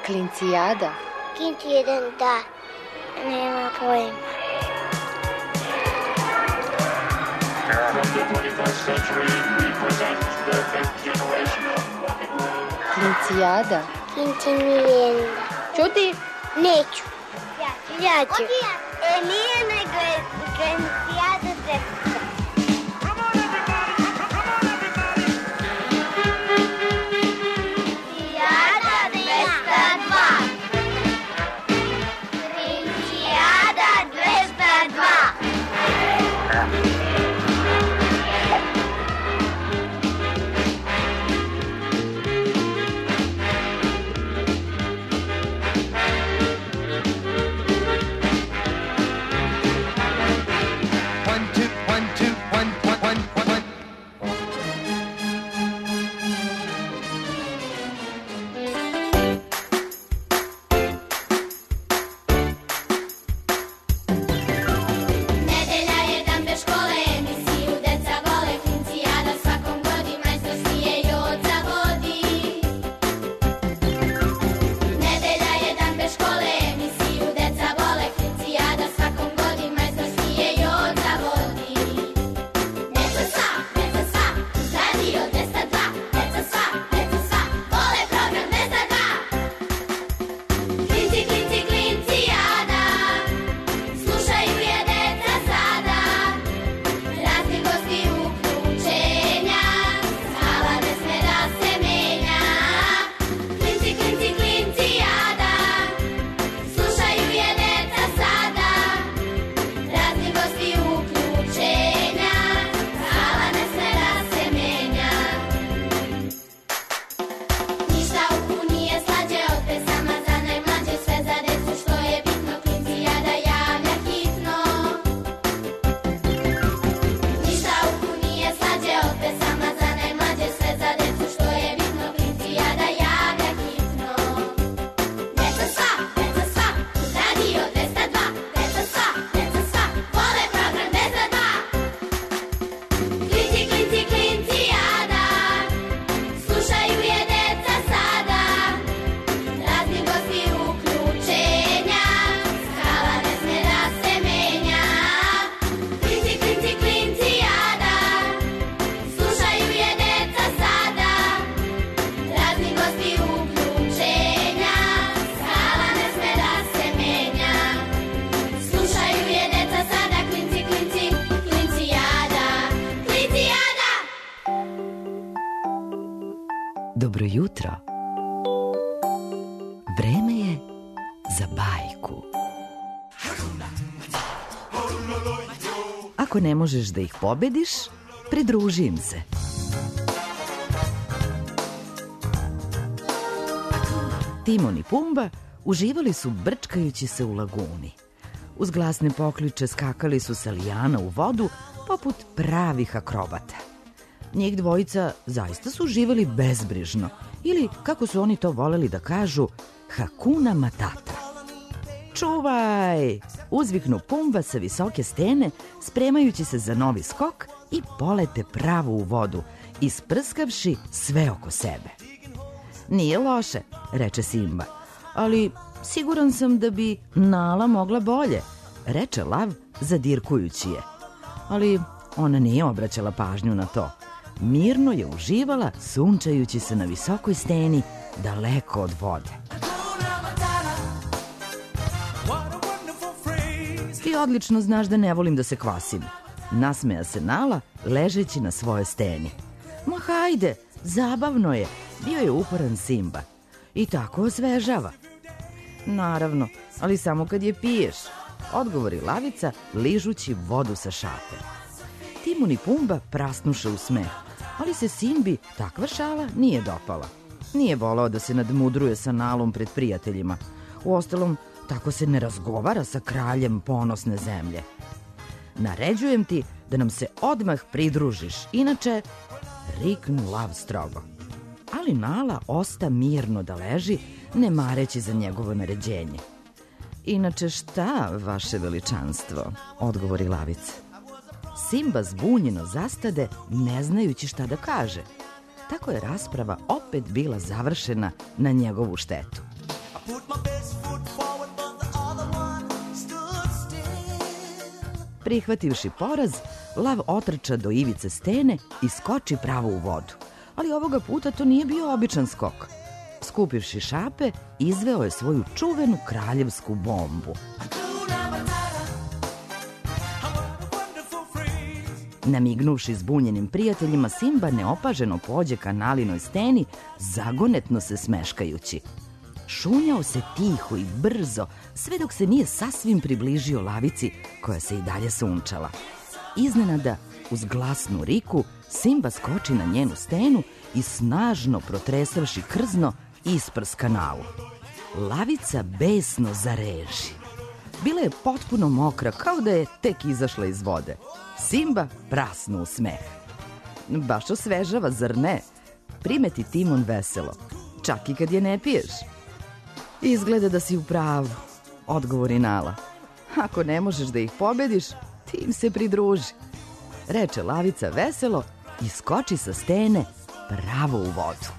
Klincijada? Klinci jedan, da. Nema pojma. Klincijada? Klinci Milijenda. Čuti? Neću. Ja ću. Nije nego je Klincijada Drepka. Dobro jutro. Vreme je za bajku. Ako ne možeš da ih pobediš, pridruži im se. Timon i Pumba uživali su brčkajući se u laguni. Uz glasne pokliče skakali su sa lijana u vodu poput pravih akrobata. Njih dvojica zaista su živjeli bezbrižno, ili, kako su oni to voleli da kažu, Hakuna Matata. Čuvaj! Uzviknu Pumba sa visoke stene, spremajući se za novi skok i polete pravo u vodu, isprskavši sve oko sebe. Nije loše, reče Simba, ali siguran sam da bi Nala mogla bolje, reče Lav zadirkujući je. Ali ona nije obraćala pažnju na to. Mirno je uživala, sunčajući se na visokoj steni, daleko od vode. Ti odlično znaš da ne volim da se kvasim, nasmeja se Nala, ležeći na svojoj steni. Ma hajde, zabavno je, bio je uporan Simba. I tako osvežava. Naravno, ali samo kad je piješ, odgovori Lavica, ližući vodu sa šape. Timon i Pumba prasnuše u smeh, ali se Simbi takva šala nije dopala. Nije volao da se nadmudruje sa Nalom pred prijateljima. Uostalom, tako se ne razgovara sa kraljem ponosne zemlje. Naređujem ti da nam se odmah pridružiš, inače, riknu Lav strogo. Ali Nala osta mirno da leži, ne mareći za njegovo naređenje. Inače šta, vaše veličanstvo, odgovori Lavica. Simba zbunjeno zastade, ne znajući šta da kaže. Tako je rasprava opet bila završena na njegovu štetu. Prihvativši poraz, lav otrča do ivice stene i skoči pravo u vodu. Ali ovoga puta to nije bio običan skok. Skupivši šape, izveo je svoju čuvenu kraljevsku bombu. Namignuvši zbunjenim prijateljima, Simba neopaženo pođe ka nalinoj steni, zagonetno se smeškajući. Šunjao se tiho i brzo, sve dok se nije sasvim približio lavici koja se i dalje sunčala. Iznenada, uz glasnu riku, Simba skoči na njenu stenu i snažno protresavši krzno, isprska nalu. Lavica besno zareži. Bila je potpuno mokra, kao da je tek izašla iz vode. Simba prasnu u smeh. Baš osvežava, zar ne? Primeti Timon veselo. Čak i kad je ne piješ. Izgleda da si u pravu, odgovori Nala. Ako ne možeš da ih pobediš, ti im se pridruži. Reče lavica veselo i skoči sa stene pravo u vodu.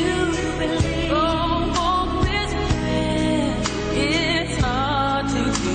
To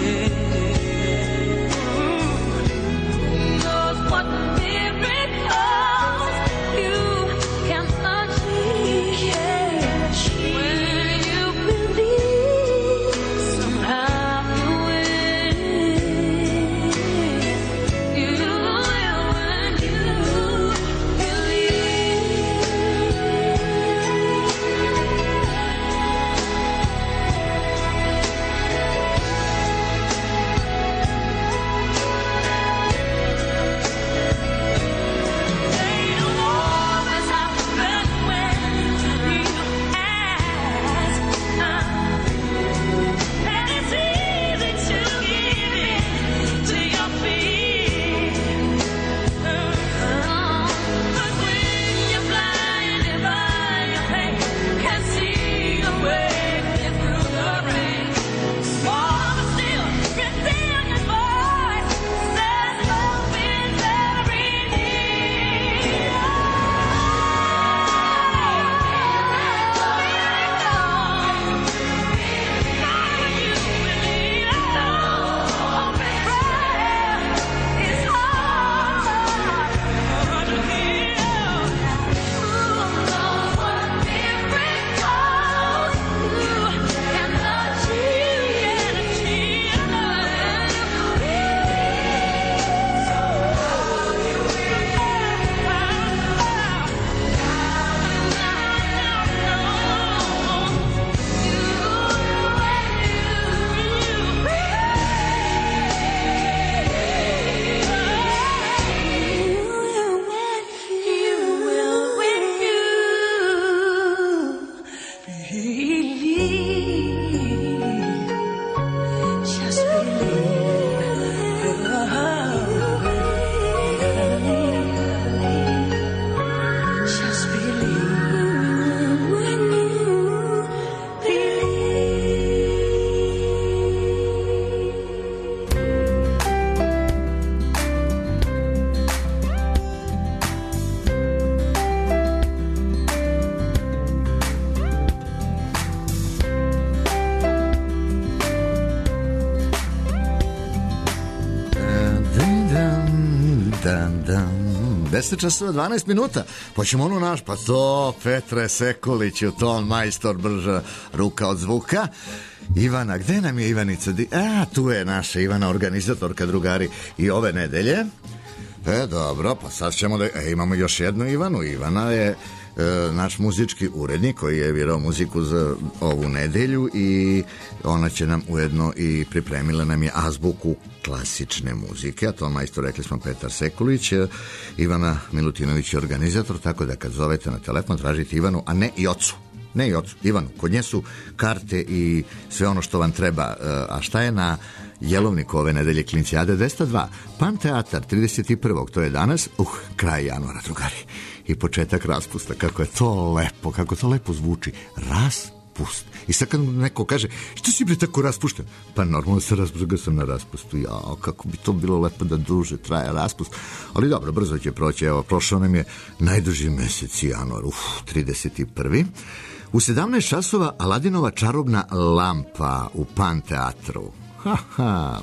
10 časova 12 minuta. Pa ćemo ono naš, pa to Petre Sekuliću, ton majstor, brža ruka od zvuka. Ivana, gde nam je Ivanica? Tu je naša Ivana, organizatorka, drugari, i ove nedelje. Dobro, pa sad ćemo da... imamo još jednu Ivanu. Ivana je naš muzički urednik koji je virao muziku za ovu nedelju i ona će nam ujedno i pripremila nam je azbuku klasične muzike, a to majstor, rekli smo, Petar Sekulić. Ivana Milutinović je organizator, tako da kad zovete na telefon tražite Ivanu, a ne i ocu. Ne i ocu, Ivanu. Kod nje su karte i sve ono što vam treba. A šta je na Jelovniku ove nedelje? Klincijade 202. Pan teatar 31. To je danas, kraj januara, drugari. I početak raspusta. Kako je to lepo, kako to lepo zvuči. Raspust. I sad kad neko kaže, što si bre tako raspušten? Pa normalno se raspušten, sam na raspustu. Jao, kako bi to bilo lepo da duže traje raspust. Ali dobro, brzo će proći. Evo, prošao nam je najduži mesec januar. 31. U 17 časova Aladinova čarobna lampa u Pan teatru. A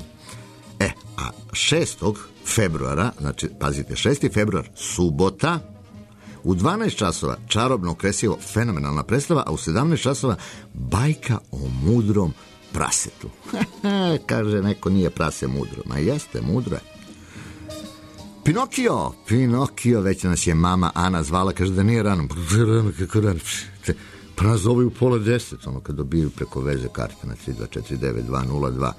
6. februara, znači, pazite, 6. februar, subota, u 12 časova Čarobno kresivo, fenomenalna predstava, a u 17 časova Bajka o mudrom prasetu. Kaže neko, nije prase mudro. Ma jeste, mudro je. Pinokio, već nas je mama Ana zvala, kaže da nije rano. Kako rano? Pa nas zove u 9:30, ono kad dobiju preko veze karte na 3249-202.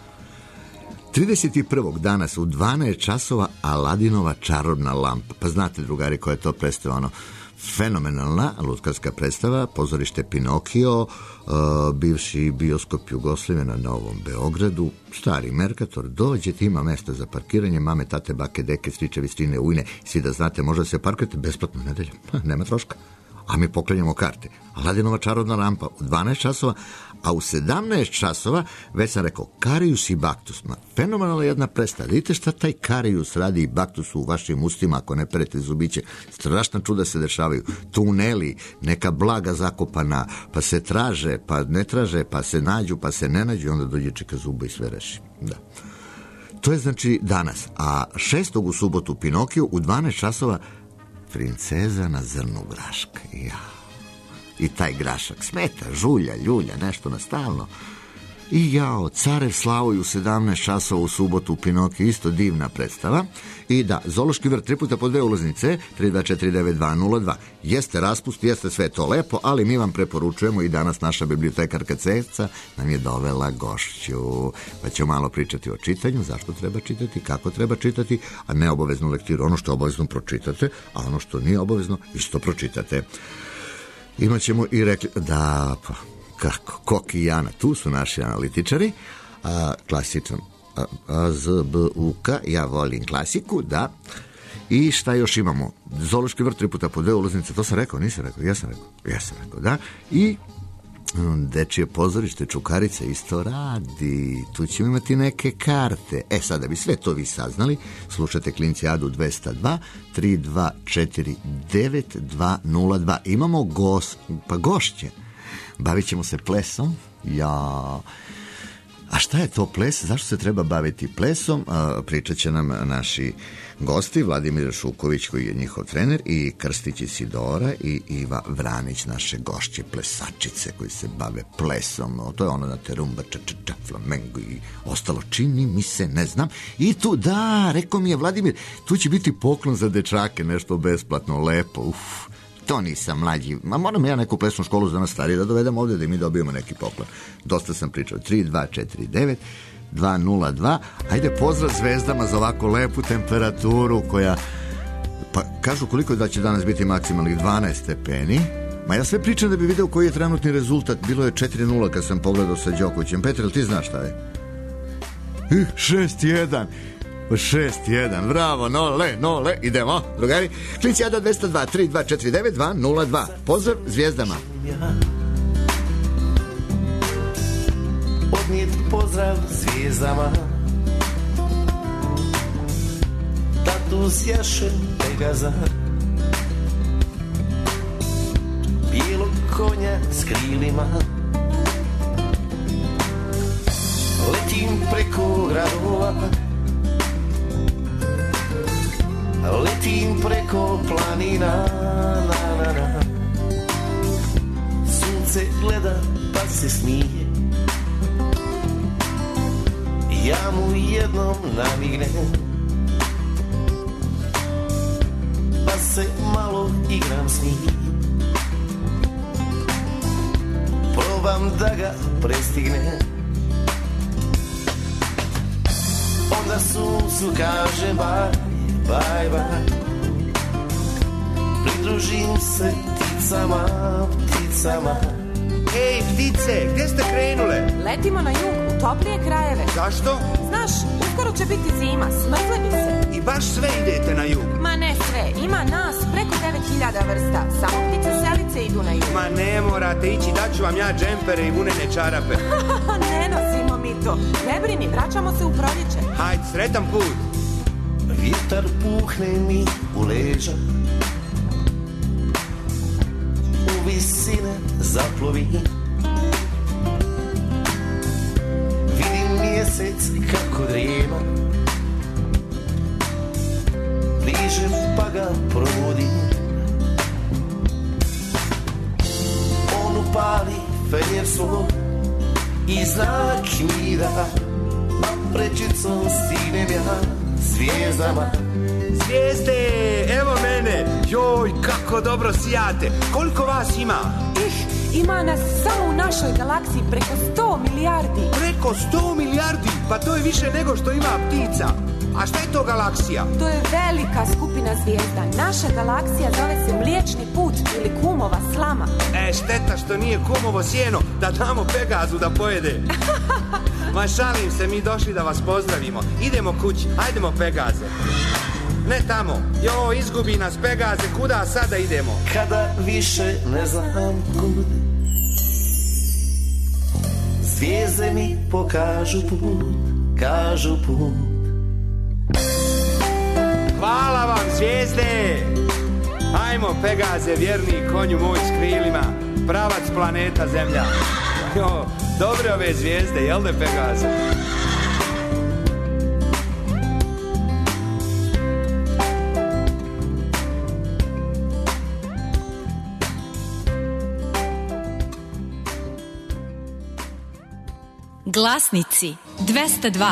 31. danas u 12 časova Aladinova čarobna lampa. Pa znate, drugari, koja je to predstava, ono, fenomenalna lutkarska predstava, pozorište Pinokio, bivši bioskop Jugoslavije na Novom Beogradu, stari Merkator, dođete, ima mesta za parkiranje, mame, tate, bake, deke, stričevi, strine, ujne, svi da znate, možda se parkirate besplatno nedelje, nema troška. A mi poklanjamo karte. Aladinova čarobna lampa u 12 časova, a u 17 časova, već sam rekao, Karijus i Baktus. Fenomenalna jedna predstava. Vidite šta taj Karijus radi i Baktus u vašim ustima ako ne perete zubiće. Strašna čuda se dešavaju. Tuneli, neka blaga zakopana, pa se traže, pa ne traže, pa se nađu, pa se ne nađu, onda dođe čeka zuba i sve reši. Da. To je znači danas. A 6. u subotu Pinokiju u 12 časova Princeza na zrnu graška. I taj grašak smeta, žulja, ljulja, nešto nastalno. I Carev Slavoj u 17 časova u subotu u Pinokiju, isto divna predstava. I da, Zoološki vrt 3 puta po 2 ulaznice, 3249-202. Jeste raspust, jeste sve to lepo, ali mi vam preporučujemo i danas naša bibliotekarka Ceca nam je dovela gošću. Pa ćemo malo pričati o čitanju, zašto treba čitati, kako treba čitati, a ne obaveznu lektiru. Ono što je obavezno pročitate, a ono što nije obavezno isto pročitate. Imaćemo i rekli, da, pa, kako, Koki i Jana, tu su naši analitičari, klasičan AZBUK, ja volim klasiku, da. I šta još imamo? Zoološki vrt 3 puta po 2 ulaznice, to sam rekao, nisam rekao, ja sam rekao, da. I dečije pozorište Čukarice isto radi, tu ćemo imati neke karte. Sada bi sve to vi saznali, slušate Klincijadu 202 3249 202. Imamo gošće. Bavit ćemo se plesom. A šta je to ples? Zašto se treba baviti plesom? Pričat će nam naši gosti, Vladimir Šuković koji je njihov trener, i Krstić Isidora i Iva Vranić, naše gošće plesačice koji se bave plesom. To je ono na terumba, flamengo i ostalo, čini mi se, ne znam. I tu, da, rekao mi je Vladimir, tu će biti poklon za dečake, nešto besplatno, lepo, to nisam mlađi. Moram ja neku plesnu školu za nas starije da dovedem ovdje da mi dobijemo neki poklon. Dosta sam pričao. 3249 202. Ajde, pozdrav zvezdama za ovako lepu temperaturu koja, pa kažu koliko da će danas biti maksimalnih 12 stepeni. Ma ja sve pričam da bi video koji je trenutni rezultat. Bilo je 4-0 kad sam pogledao sa Đokovićem. Petar, jel ti znaš šta je? 6-1. 6-1, bravo, nole, idemo, drugari. Klincijada 202 3249 202. Pozdrav zvijezdama. Odnijet pozdrav zvijezdama, da tu sjaše Pegaza, bijelog konja s krilima. Letim preko gradova, letim preko planina, na, na, na. Sunce gleda pa se smije, ja mu jednom namignem, pa se malo igram s njim. Probam da ga prestignem, onda suncu kažem bye, bye, bye. Pridružim se pticama, pticama. Ej, ptice, gdje ste krenule? Letimo na jug, u toplije krajeve. Zašto? Znaš, uskoro će biti zima, smrzli bi se. I baš sve idete na jug? Ma ne sve, ima nas preko 9000 vrsta. Samo ptice selice idu na jug. Ma ne morate ići, daću vam ja džempere i vunene čarape. Ne nosimo mi to. Ne brini, vraćamo se u proljeće. Hajde, sretan put. Vjetar puhne mi u leđa, u visine zaplovi. Vidim mjesec kako drijema, bliže pa ga probudim. On upali fenjer svoj i znak mi da, a prečicom stignem ja zvijezdama. Zvijezde, evo mene. Joj, kako dobro sijate. Koliko vas ima? Ima nas samo u našoj galaksiji preko 100 milijardi. Preko 100 milijardi? Pa to je više nego što ima ptica. A šta je to galaksija? To je velika skupina zvijezda. Naša galaksija zove se Mliječni put ili Kumova slama. Šteta što nije kumovo sjeno da damo Pegazu da pojede. Ma šalim se, mi došli da vas pozdravimo. Idemo kući, ajdemo Pegaze. Ne tamo, jo, izgubi nas Pegaze, kuda sada idemo? Kada više ne znam kud, zvijezde mi pokažu put, kažu put. Hvala vam, zvijezde! Ajmo, Pegaze, vjerni konju moj s krilima, pravac planeta Zemlja. Jo, dobre ove zvijezde, jel de, Pegaze? Glasnici 202.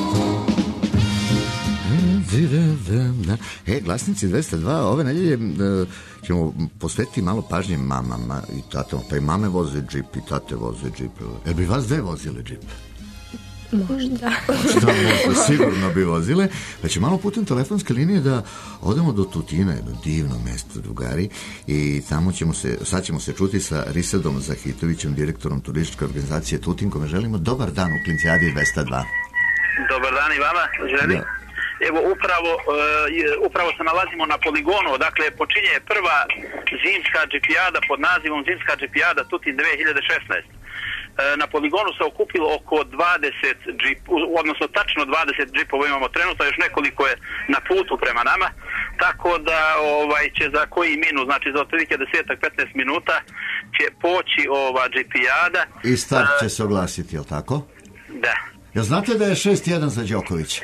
Glasnici 202, ove nedelje ćemo posvetiti malo pažnje mamama i tatama. Pa i mame voze džip i tate voze džip. Jel bi vas dve vozile džip? Možda. Sigurno bi vozile. Pa će malo putem telefonske linije da odemo do Tutina, jedno divno mesto, drugari, i tamo sad ćemo se čuti sa Risadom Zahitovićem, direktorom turističke organizacije Tutin, kome želimo dobar dan u Klincijadi 202. Dobar dan i vama želim. Da. Evo, upravo se nalazimo na poligonu, dakle počinje prva zimska džipijada pod nazivom Zimska džipijada Tutin 2016. Na poligonu se okupilo oko 20 džipova, odnosno tačno 20 džipova imamo trenutno, još nekoliko je na putu prema nama, tako da će za koji minut, znači za otprilike 10-15 minuta će poći ova džipijada. I start će se oglasiti, jel tako? Da. Jel znate da je 6-1 za Đokovića?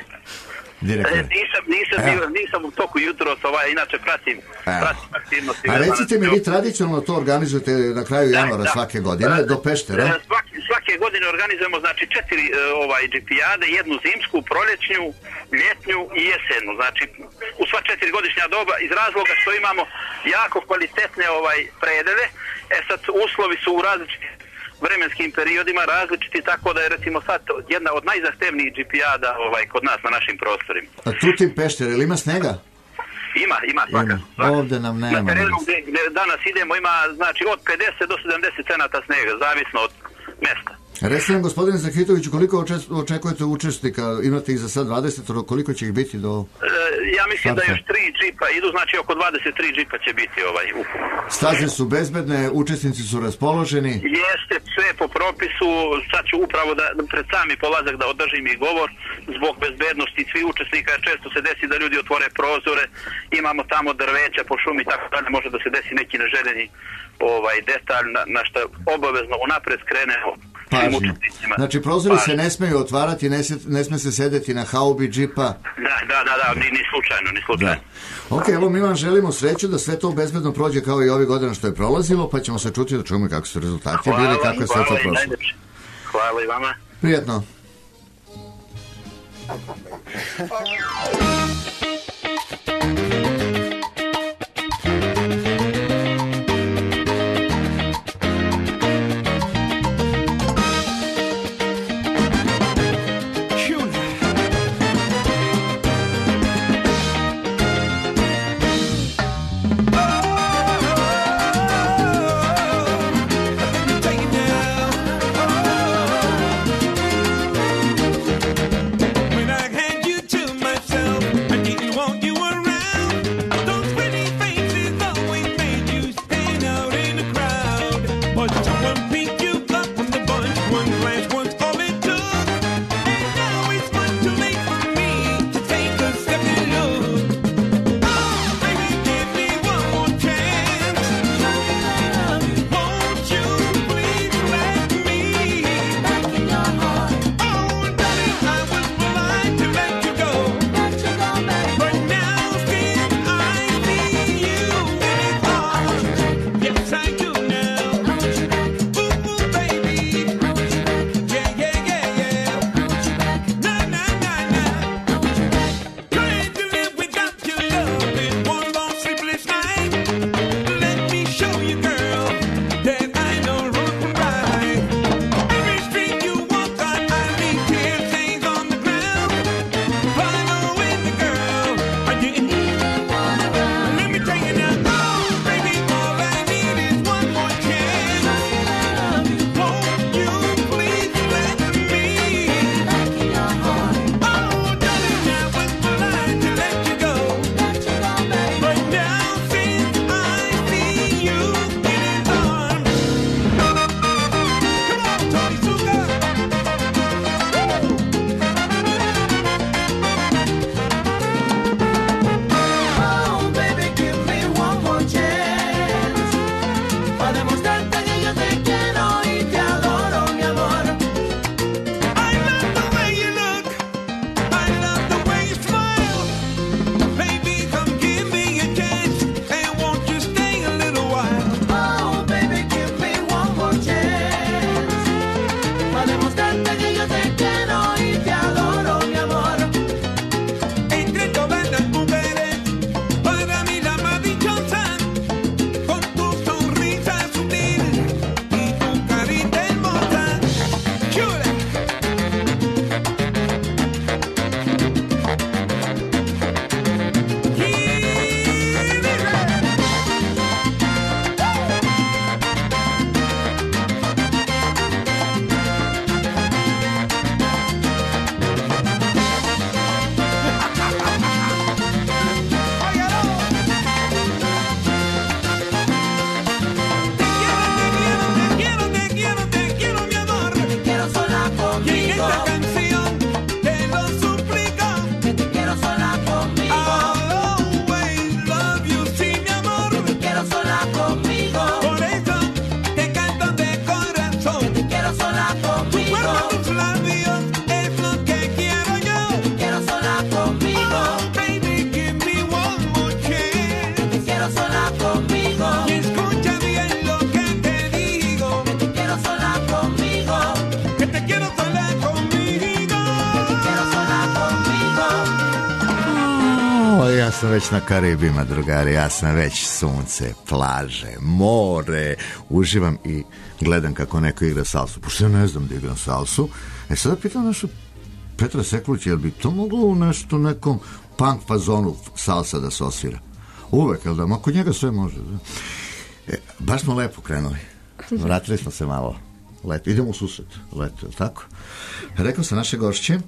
Nisam u toku jutros, inače pratim aktivnosti. A recite mi, vi tradicionalno to organizujete na kraju januara svake godine, do Peštera? Svake godine organizujemo, znači 4 džipijade, jednu zimsku, proljećnju, ljetnju i jesenju. Znači u sva 4 godišnja doba, iz razloga što imamo jako kvalitetne predele. Sad uslovi su u različitim vremenskim periodima različiti, tako da je recimo sad jedna od najzahtevnijih džipijada kod nas na našim prostorima. A Tutin, Pešter, ili ima snega? Ima svaka. Ovdje nam nema. Na terenu gdje danas idemo ima, znači, od 50 do 70 centata snega, zavisno od mesta. Recite nam, gospodine Zahitoviću, koliko očekujete učesnika? Imate ih za sad 20, koliko će ih biti do... Ja mislim da još 3 džipa idu, znači oko 23 džipa će biti ukupno. Staze su bezbedne, učesnici su raspoloženi? Jeste, sve po propisu. Sad ću upravo da pred sami polazak da održim i govor zbog bezbednosti svih učesnika, jer često se desi da ljudi otvore prozore, imamo tamo drveća po šumi, tako da može da se desi neki neželjeni detalj na što obavezno unapred skrenemo pažnju. Znači, prozori se ne smeju otvarati, ne sme se sedeti na haubi džipa. Da, ni slučajno. Da. Ok, evo mi vam želimo sreću da sve to bezbedno prođe kao i ovih godina što je prolazilo, pa ćemo se čuti da čujemo kako su rezultati bili, kako je sve to prošlo. Hvala i vama. Prijetno. Ja sam već na Karibima, drugari, ja sam već sunce, plaže, more, uživam i gledam kako neko igra salsu, pošto ja ne znam da igram salsu. Sada pitam našu Petra Sekulića, jel bi to moglo u nešto nekom punk fazonu salsa da se osvira? Uvek, jel da? Ma kod njega sve može. Da? Baš smo lepo krenuli. Vratili smo se malo. Leto. Idemo u susret. Leto, tako? Rekao sam naše gošće,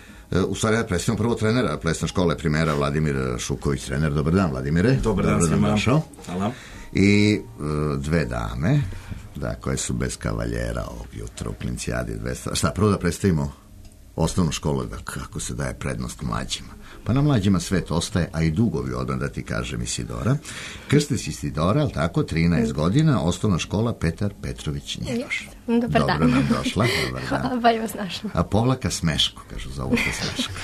u stvari ja predstavljam prvo trenera plesne škole primera Vladimir Šuković, trener. Dobar dan, Vladimire. Dobar dan svima. Hvala. I dve dame, da, koje su bez kavaljera ovog jutra u Klincijadi 200. Šta, prvo da predstavimo osnovnu školu, da kako se daje prednost mlađima. Pa na mlađima svet ostaje, a i dugovi odmah da ti kažem Isidora. Krstić Isidora, ali tako, 13 godina, osnovna škola Petar Petrović Njegoš. Dobar dan. Dobro nam došla. Hvala, bolje vas našla. A Povlaka Smeško, kažu, zovu te Smeško.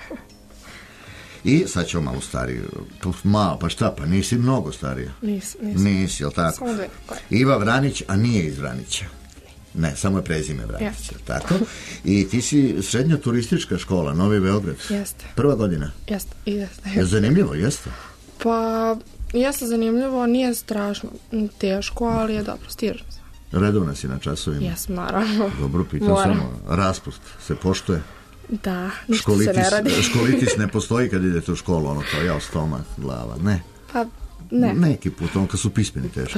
I sad ćemo malo stariju. Malo, pa šta, pa nisi mnogo starija? Nisi, jel tako? Samo 2. Iva Vranić, a nije iz Vranića. Ne, samo je prezime Vranić, tako? I ti si srednja turistička škola, Novi Beograd. Jeste. Prva godina? Jeste. Je zanimljivo, jeste? Pa, jeste zanimljivo, nije strašno teško, ali je dobro, stižem se. Redovna si na časovima? Jesam, naravno. Dobro, pitam samo, raspust se poštuje? Da, ništa se ne radi. Školitis ne postoji kad idete u školu, ono kao ja, stomak, glava, ne? Pa, ne. Neki put, ono kad su pismeni teški.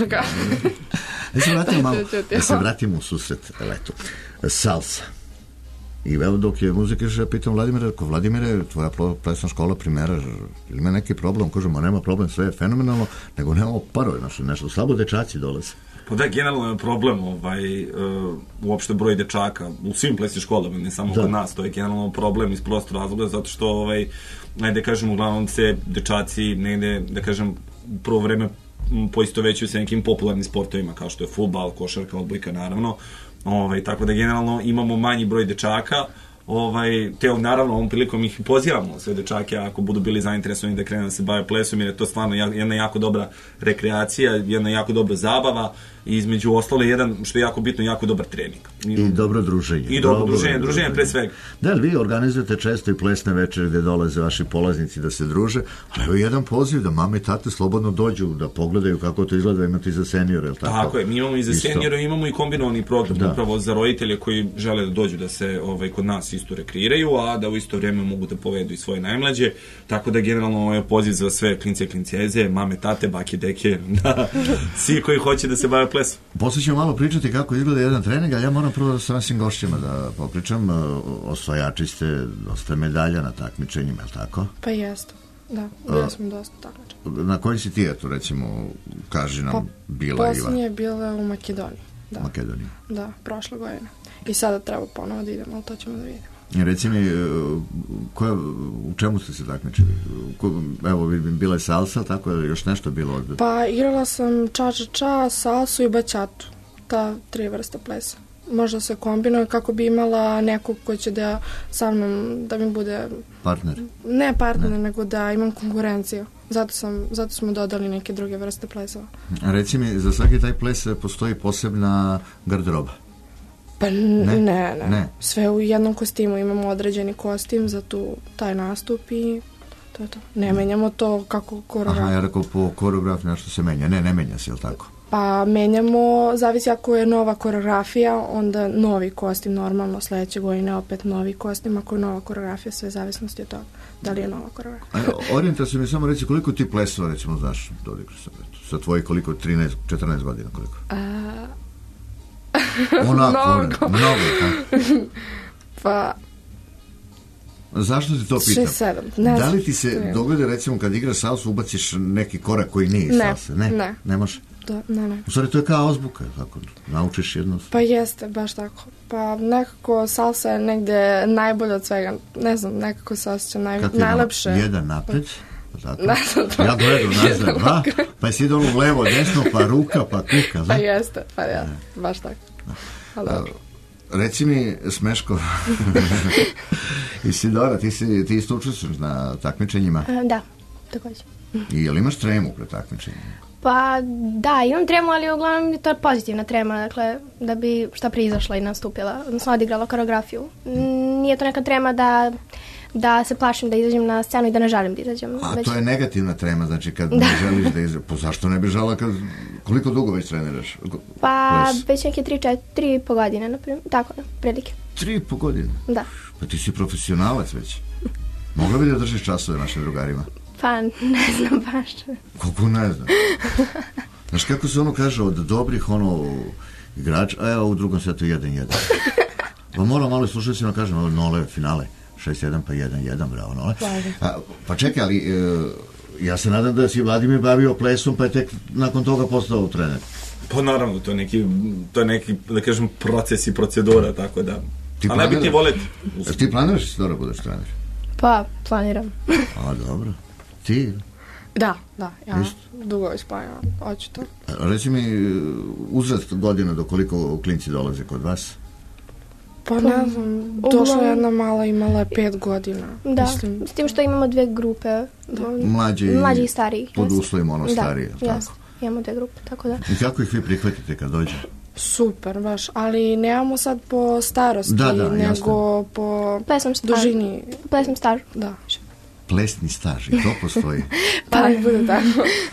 Da se vratimo u susret letu. Salsa. I evo dok je muzika, ja pitam Vladimira, ko Vladimire, tvoja plesna škola primera, ili ima neki problem? Kažemo, nema problem, sve je fenomenalno, nego nemamo parove, nešto slabo dečaci dolaze. Pa da, generalno je problem uopšte broj dečaka u svim plesnim školama, ne samo kod nas, to je generalno problem iz prostog razloga, zato što, najde kažem, uglavnom se dečaci negde, da kažem, prvo vreme poistovećuju sa nekim popularnim sportovima, kao što je fudbal, košarka, odbojka, naravno, tako da generalno imamo manji broj dečaka, te naravno ovom prilikom ih pozivamo sve dečake ako budu bili zainteresovani da krenu da se bave plesom, jer je to stvarno jedna jako dobra rekreacija, jedna jako dobra zabava i između ostalo jedan, što je jako bitno, jako dobar trening. I dobro druženje. I dobro druženje pre svega. Da, vi organizujete često i plesne večere gde dolaze vaši polaznici da se druže, ali evo jedan poziv da mame i tate slobodno dođu da pogledaju kako to izgleda, imate i za seniore, ili tako? Tako je, mi imamo i za seniore, imamo i kombinovani program upravo za roditelje koji žele da dođu da se kod nas isto rekreiraju, a da u isto vrijeme mogu da povedu i svoje najmlađe, tako da generalno ovo je poziv za sve klince, klinceze, mame, tate, bake, deke, da svi koji hoće da se bave plesom. Posle ćemo malo pričati kako izgleda jedan trening, a ja moram prvo sa našim gošćima da popričam. Osvajači ste dosta medalja na takmičenjima, je li tako? Pa jeste, da, bila smo dosta takmičenja. Na kojim si ti, eto, recimo, kaži nam, bila Iva? Posljednje je bila u Makedoniji. Makedoniji? Da, prošle godine. I sada treba ponovo da idemo, ali to ćemo da vidimo. Reci mi, u čemu ste se takmičili? Evo, bila je salsa, tako je još nešto bilo? Pa igrala sam ča-ča-ča, salsu i baćatu. Ta 3 vrste plesa. Možda se kombinuje kako bi imala nekog ko će da sa mnom, da mi bude... Partner? Ne partner, nego da imam konkurenciju. Zato smo dodali neke druge vrste plesova. Reci mi, za svaki taj ples postoji posebna garderoba? Pa ne. Sve u jednom kostimu. Imamo određeni kostim za taj nastup i to je to. Ne menjamo to kako koreograf. Aha, ja rekao po koreografiji nešto se menja. Ne menja se, je li tako? Pa menjamo, zavisi ako je nova koreografija, onda novi kostim normalno, sledeće godine opet novi kostim, ako je nova koreografija, sve zavisnosti od toga da li je nova koreografija. Orijenta se mi samo reći koliko ti plesova, recimo, znaš, dodigraš sa tvojih koliko, 13, 14 godina koliko? Onako, mnogo. Pa... Zašto ti to pitam? 6-7. Da li ti se dogode, recimo, kad igraš salsu, ubaciš neki korak koji nije salsa? Ne. Ne može? Ne. U stvari, to je kao azbuka, tako, naučiš jedno. Pa jeste, baš tako. Pa nekako salsa je negde najbolja od svega. Ne znam, nekako se osjeća najlepše. Jedan napred, tako? Ja gledam nazad, dva, pa si ide ono levo, desno, pa ruka, pa kuka. Pa jeste, pa ja, baš tako. Reci mi, Smeško, Isidora, ti isto učestvuješ na takmičenjima? Da, takođe. I jel imaš tremu pre takmičenjima? Pa da, imam tremu, ali uglavnom je to pozitivna trema, dakle, da bi šta prije izašla i nastupila, odnosno odigrala koreografiju. Nije to neka trema da se plašim da izađem na scenu i da ne želim da izađem. A to je negativna trema, znači kad ne želiš da izađem. Pa zašto ne bi žela koliko dugo već treniraš? Pa već neke 3,5 godine, naprimjer, tako da, prilike. 3,5 godine? Da. Pa ti si profesionalac već. Mogla bi da držiš časove našim drugarima? Pa ne znam baš. Kako ne znam? Znaš kako se ono kaže od dobrih igrača, a evo u drugom setu 1-1. Pa moram malo slušati, kažem, nole finale. 6-1 pa 1-1, bravo, nole. Pa čekaj, ali ja se nadam da si Vladimir bavio plesom, pa je tek nakon toga postao trener. Pa naravno, to je neki, da kažem, proces i procedura, tako da... A ne bi ti voleti. Ti planiraš da si dobro budeš trener? Pa, planiram. A, dobro. Ti? Da, ja dugo ispanjam, hoću to. Reci mi, uzrast godina do koliko klinci dolaze kod vas? Pa ne znam, došla jedna mala, imala je 5 godina. Da, mislim. S tim što imamo 2 grupe. Mlađi i stariji. Pod uslovima stariji. Da, jasno. Imamo 2 grupe, tako da. I kako ih vi prihvatite kad dođe? Super, baš, ali nemamo sad po starosti, nego jasno. po dužini. Plesnom stažu. Da. Plesni staž, i to postoji. Pa nek bude tako.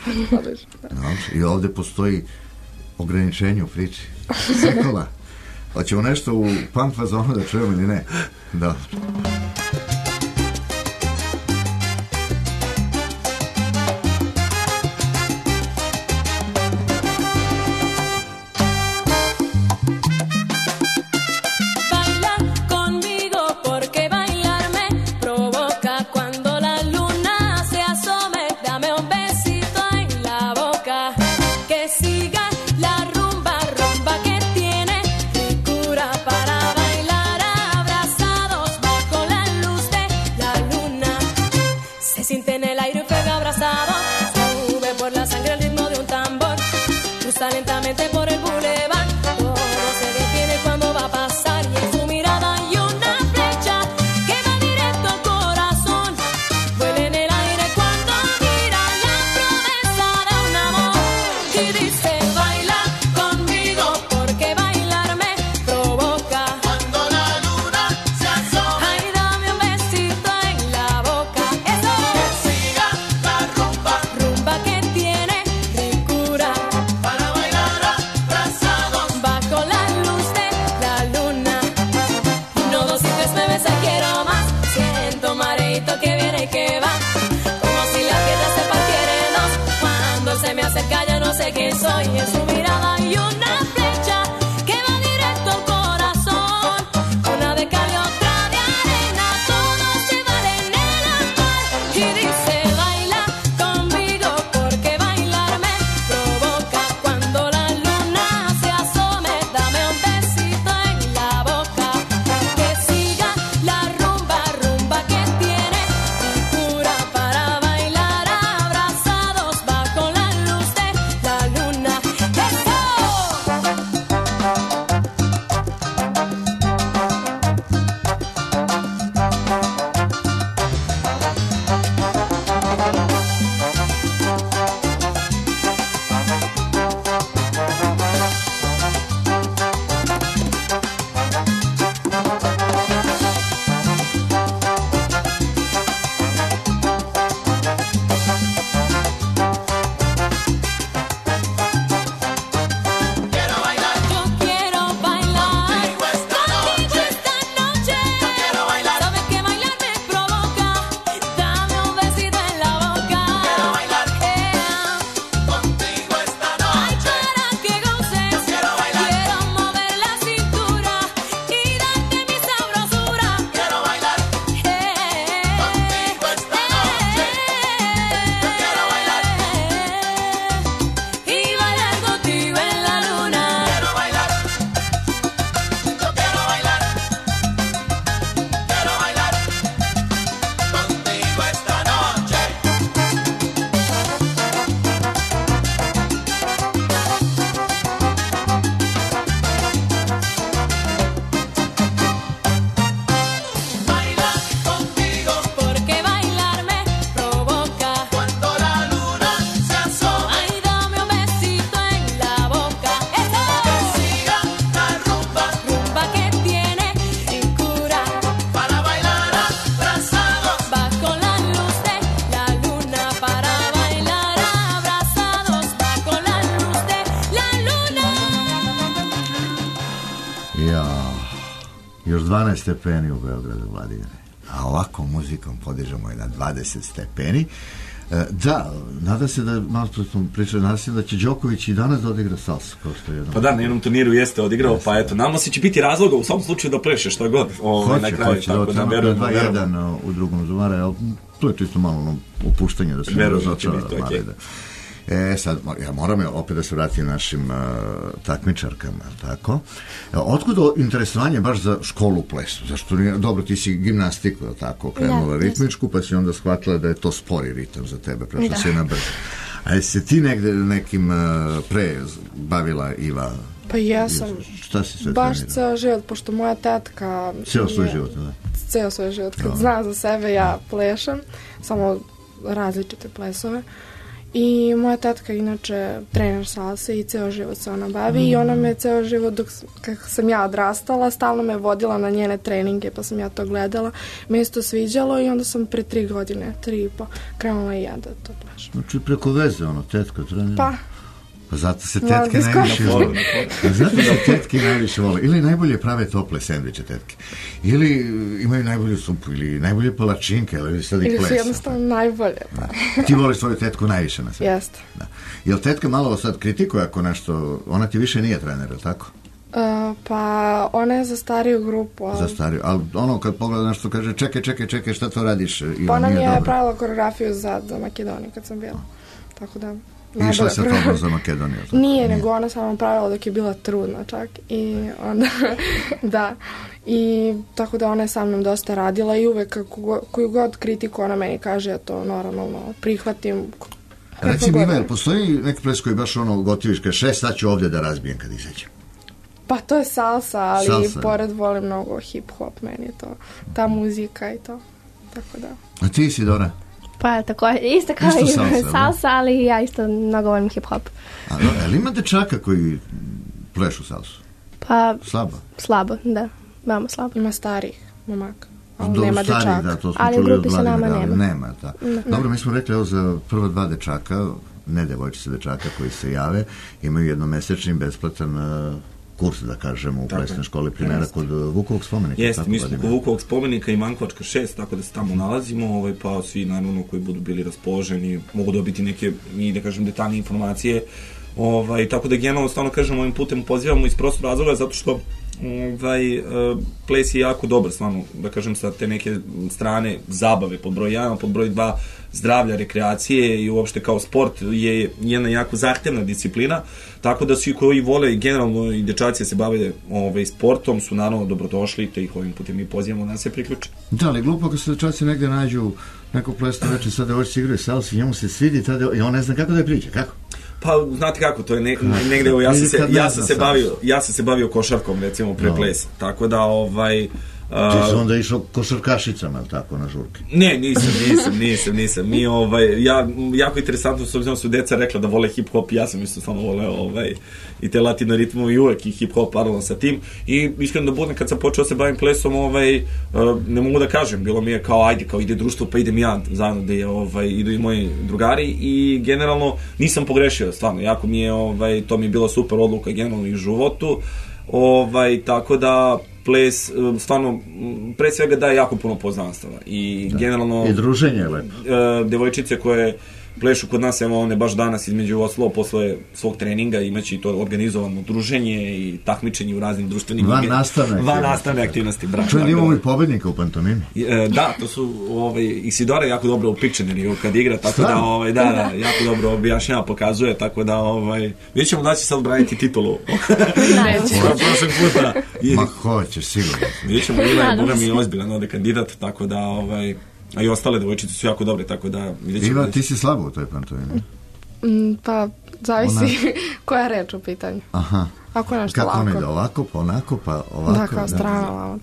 I ovde postoji ograničenje u priči. Sikola, hoćemo nešto u punk fazonu da čujemo ili ne? Da. Lentamente por el bulevar, todo se detiene cuando va a pasar y en su mirada hay una flecha que va directo al corazón. Vuela en el aire cuando mira la promesa de un amor y dice baila conmigo porque bailarme provoca. Cuando la luna se asoma, ay dame un besito en la boca. Eso que siga la rumba, rumba que tiene ricura. Que viene y que va, como si la tierra se partiera en dos. Cuando se me acerca ya no sé quién soy. En su mirada hay una flecha que va directo al corazón. Una de cal y otra de arena, todo se vale en el amor. Y dice baila conmigo porque bailarme provoca. Cuando la luna se asome, dame un besito en la boca. Que siga la rumba, rumba que tiene para bailar abrazados bajo la luz de la luna. Još 12 stepeni u Beogradu, Vladimire. A ovako muzikom podižemo je na 20 stepeni. Da, nada se da, malo smo pričali, nada se da će Đoković i danas da odigra salsu, kao što je jednom. Pa da, na jednom turniru jeste odigrao, pa eto, nama se će biti razloga u svom slučaju da pleše što god. Hoće, tako da verujemo. 2-1 u drugom Zumara, ali to je čisto malo opuštanje da se ne razočara. Sad, ja moram opet da se vratim našim takmičarkama, tako? Otkud interesovanje baš za školu plesu? Zašto nije, dobro, ti si gimnastiku, tako, krenula ritmičku, pa si onda shvatila da je to spori ritam za tebe, prešla si na brzo. A jesi se ti negde nekim pre bavila, Iva? Pa jesam. Šta si sve baš trenirala? ceo život, pošto moja tetka... Ceo svoj život, da? Ceo svoj život. Kad znam za sebe, ja plešem, samo različite plesove. I moja tetka inače trener salse i ceo život se ona bavi i ona me ceo život kako sam ja odrastala stalno me vodila na njene treninge pa sam ja to gledala, me isto sviđalo i onda sam pre 3 godine, 3,5 krenula i ja da to plešem. Znači preko veze tetka trenira? Pa zato se tetke najviše vole. Zato se tetke najviše vole. Ili najbolje prave tople sendviče tetke. Ili imaju najbolju supu, ili najbolje palačinke, ili sad i plesa. Ili su jednostavno najbolje. Ti voliš svoju tetku najviše na sve. Jeste. Jel tetka malo sad kritikuje ako nešto, ona ti više nije trener, je li tako? Pa ona je za stariju grupu. Za stariju, ali kad pogleda nešto kaže čekaj, šta to radiš? Pa ona mi je pravila koreografiju za Makedoniju kad sam bila. Tako da... Išla se tobom za Makedoniju? Nije, nego ona samo pravila dok je bila trudna čak i onda, da, i tako da ona je sa mnom dosta radila i uvek koju god kritiku ona meni kaže, ja to normalno prihvatim. Reci mi, Iva, postoji neki ples koji baš gotiviš, kaže, sad ću ovdje da razbijem kad izađem? Pa to je salsa, ali pored volim mnogo hip-hop, meni je to, ta muzika i to, tako da. A ti, Isidora? Pa tako, isto kao i salsa, ali ja isto mnogo volim hip-hop. Ali ima dečaka koji plešu salsu? Pa... Slabo, da. Veoma slabo. Ima starih momaka, ali nema dečaka. Da, to smo ali u grupi sa nama nema. Nema, da. Dobro, mi smo rekli, evo za prva 2 dečaka, ne devojčice dečaka koji se jave, imaju jednomesečni besplatan kurs, da kažemo, u plesnoj školi primjera kod Vukovog spomenika. Jeste, mi smo kod Vukovog spomenika i Mankovačka 6, tako da se tamo nalazimo, pa svi naravno koji budu bili raspoloženi mogu dobiti neke, da kažem, detaljne informacije, tako da generalno stvarno kažem ovim putem pozivamo iz prostog razloga zato što ples je jako dobar, stvarno, da kažem, sa te neke strane zabave pod broj 1, pod broj 2 zdravlja, rekreacije i uopšte kao sport je jedna jako zahtevna disciplina, tako da svi koji vole generalno i dečaci se bave sportom su naravno dobrodošli, te ih ovim putem mi pozivamo da se priključe. Da, ali glupo ako se dečaci negde nađu neko plesno veče, sad da hoće igraju salsi, njemu se svidi i on ne zna kako da je priđe, kako? Pa, znate kako, to je negde, ja sam se bavio košarkom, recimo, pre plesa, tako da, Ti si onda išao košarkašicama, ali tako, na žurke? Ne, nisam. Mi, jako interesantno, s obzirom su deca rekla da vole hip-hop, ja sam isto stvarno voleo i te latino ritmu i uvek i hip-hop paralelno sa tim. I iskreno da budem, kad sam počeo se bavim plesom, ne mogu da kažem, bilo mi je kao, ajde, kao ide društvo, pa idem ja zajedno da idu i moji drugari i generalno nisam pogrešio, stvarno, jako mi je, to mi je bila super odluka generalno i u životu, tako da ples, stvarno, pre svega daje jako puno poznanstava i generalno... I druženje je lepo. Devojčice koje plešu kod nas, evo one baš danas između oslo posle svog treninga imaće i to organizovano druženje i takmičenje u raznim društvenim... Van nastavne aktivnosti. Čujem da imamo i pobednika u pantomimi. Da, to su Isidora jako dobro u Pictionary kad igra, tako da, jako dobro objašnjava, pokazuje, tako da vidjet ćemo da će sad braniti titulu. Prošlog puta. Ma hoćeš, sigurno. Vidjet ćemo, Ila je Boga mi ozbiljan ovde kandidat, tako da a i ostale devojčice su jako dobre, tako da... Iva, ti si slabo u toj pantomimi? Pa, zavisi koja reč u pitanju. Aha. Ako je nešto lako. Kako ne ide, ovako, pa onako, pa ovako? Da, kao strana.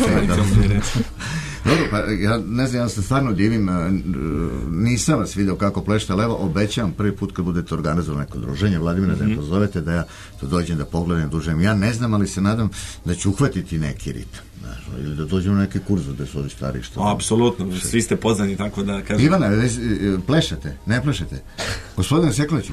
Dobro, pa ja ne znam, ja se stvarno divim, nisam vas vidio kako plešete, ali evo, obećavam prvi put kad budete organizovali neko druženje, Vladimira, da me pozovete, da ja to dođem da pogledam, dužem. Ja ne znam, ali se nadam da ću uhvatiti neki ritam. Ili da dođemo na neke kurze gde su ovi stari što... Apsolutno, svi ste poznani, tako da kažem... Ivana, plešete, ne plešete? Gospodin Seklić,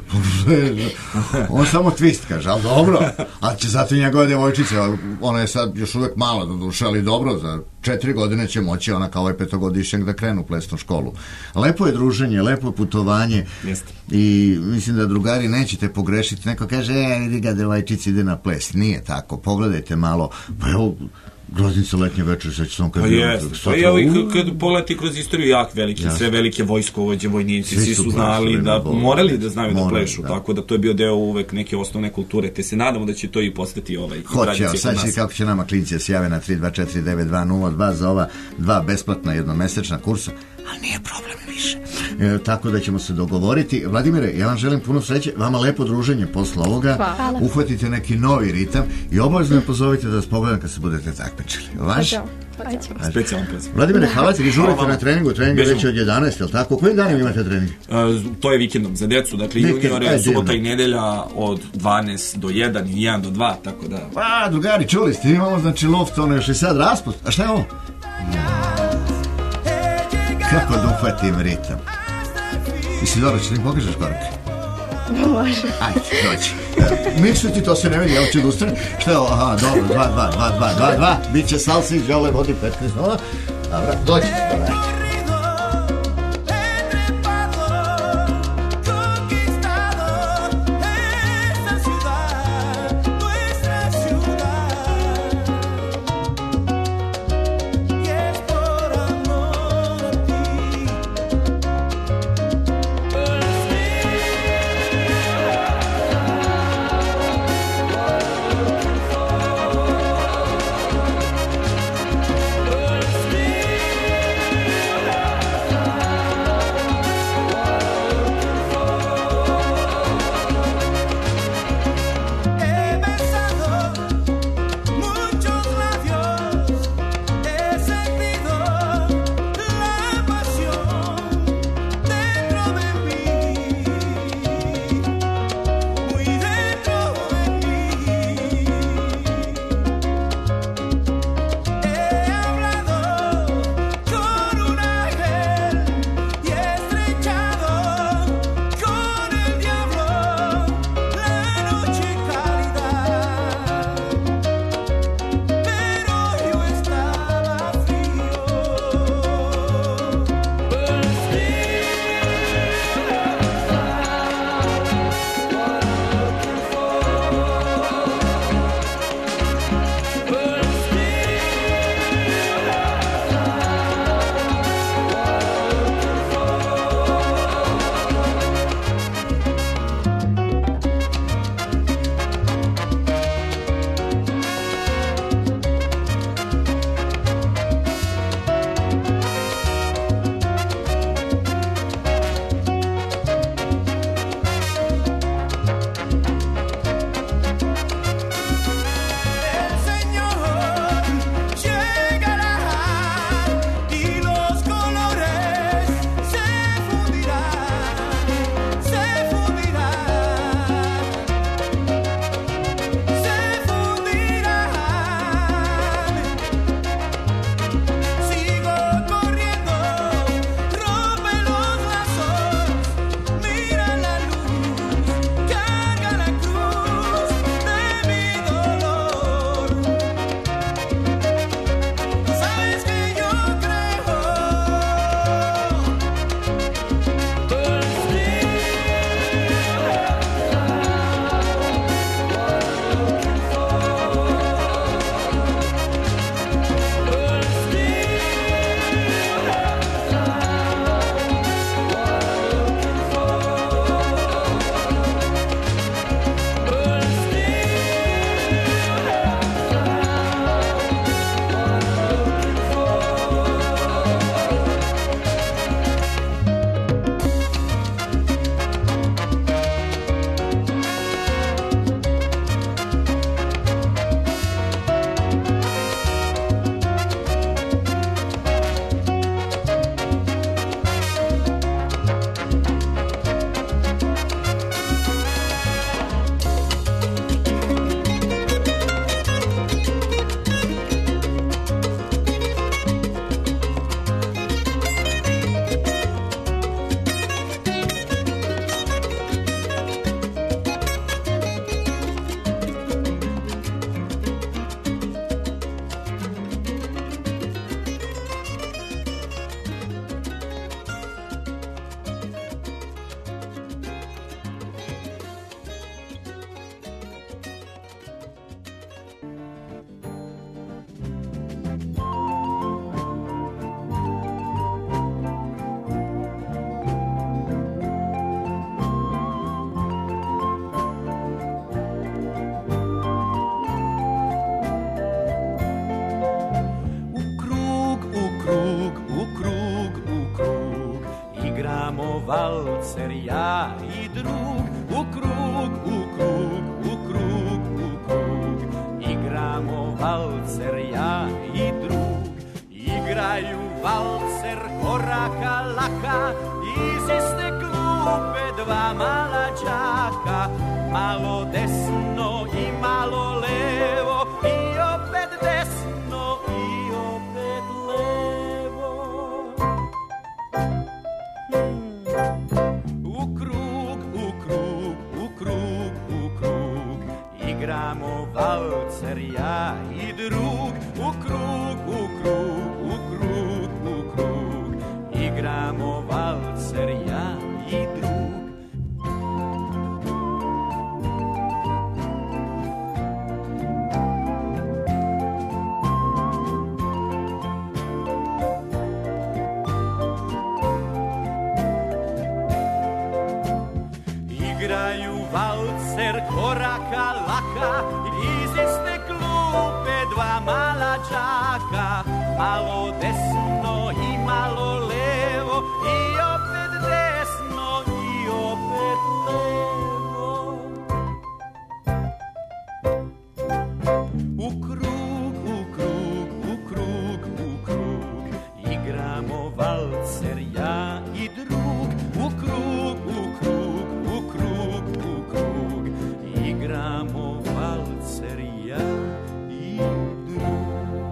on samo twist kaže, ali dobro, ali će zato i njegove devojčice, ona je sad još uvek mala do duše, ali dobro, za 4 godine će moći ona kao 5-godišnjak da krenu u plesnu školu. Lepo je druženje, lepo je putovanje i mislim da drugari nećete pogrešiti. Neko kaže, vidi ga devojčici ide na ples. Nije tako, pogledajte malo, pa evo, Groznica letnje večer, sad ću Pa jest, pa evo i kad pogledati kroz istoriju jak veliki, sve velike vojskovođe, vojnici, svi su znali da, morali da znaju da plešu, tako da to je bio deo uvek neke osnovne kulture, te se nadamo da će to i postati Hoće, evo sad će kako će nama klinci se jave na 3249202 za ova 2 besplatna jednomesečna kursa, ali nije problem više. Tako da ćemo se dogovoriti. Vladimire, ja vam želim puno sreće, vama lepo druženje posle ovoga. Hvala. Uhvatite neki novi ritam i obavezno me pozovite da vas pogledam kad se budete takmičili. Vaš? Specijalno poziv. Vladimire, hvala ti, vi žurite na treningu, trening je već od 11, je li tako? Kojim danima imate trening? To je vikendom za decu, dakle juniore, subota i nedelja od 12 do 1 i 1 do 2, tako da... Pa, drugari, čuli ste, imamo znači loft, ono još i sad raspust. A šta je ovo? Kako da uhvatim ritam? Isidora, će ti mi pokažeš korake? Može. Ajde, dođi. Misli ti, to se ne vidi, evo ću da ustane. Šta je ovo? Aha, dobro, 2-2. Biće salsa iz žele, vodi 15 nula. Dobro, dođi. Dobro, ajde. valcer ja i drug, u krug, u krug, u krug, u krug. Igramo valcer ja i drug, igraju valcer koraka laka, iz iste klupe dva mala đaka, malo desno i malo levo, i opet desno i opet levo. U krug, u krug, u krug, u krug, igramo valcer ja i drug, u krug, u krug, u krug, u krug, igramo valcer ja i drug. Igraju valcer koraka laka, iz iste klupe dva mala đaka, malo desno i malo levo, i opet desno i opet levo. U krug, u krug, u krug, u krug, igramo valcer ja i drug, u krug, u krug, u krug, u krug, igramo valcer ja i drug.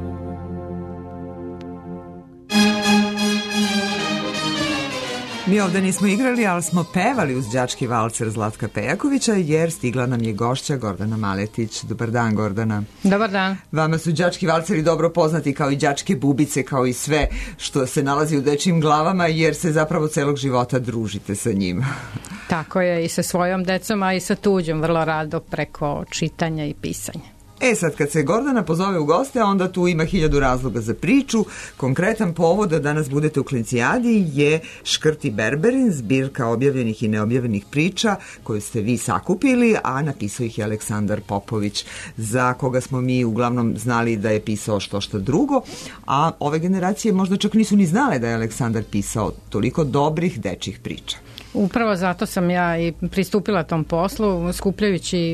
Mi ovde nismo igrali, ali smo pevali uz đački valcer Zlatka Pejakovića, jer stigla nam je gošća Gordana Maletić. Dobar dan, Gordana. Dobar dan. Vama su đački valceri dobro poznati, kao i đačke bubice, kao i sve što se nalazi u dečijim glavama, jer se zapravo celog života družite sa njima. Tako je, i sa svojom decom, a i sa tuđom, vrlo rado preko čitanja i pisanja. Sad kad se Gordana pozove u goste, onda tu ima 1000 razloga za priču. Konkretan povod da danas budete u Klincijadi je Škrt i Berberin, zbirka objavljenih i neobjavljenih priča koju ste vi sakupili, a napisao ih je Aleksandar Popović, za koga smo mi uglavnom znali da je pisao što drugo, a ove generacije možda čak nisu ni znale da je Aleksandar pisao toliko dobrih dečjih priča. Upravo zato sam ja i pristupila tom poslu, skupljajući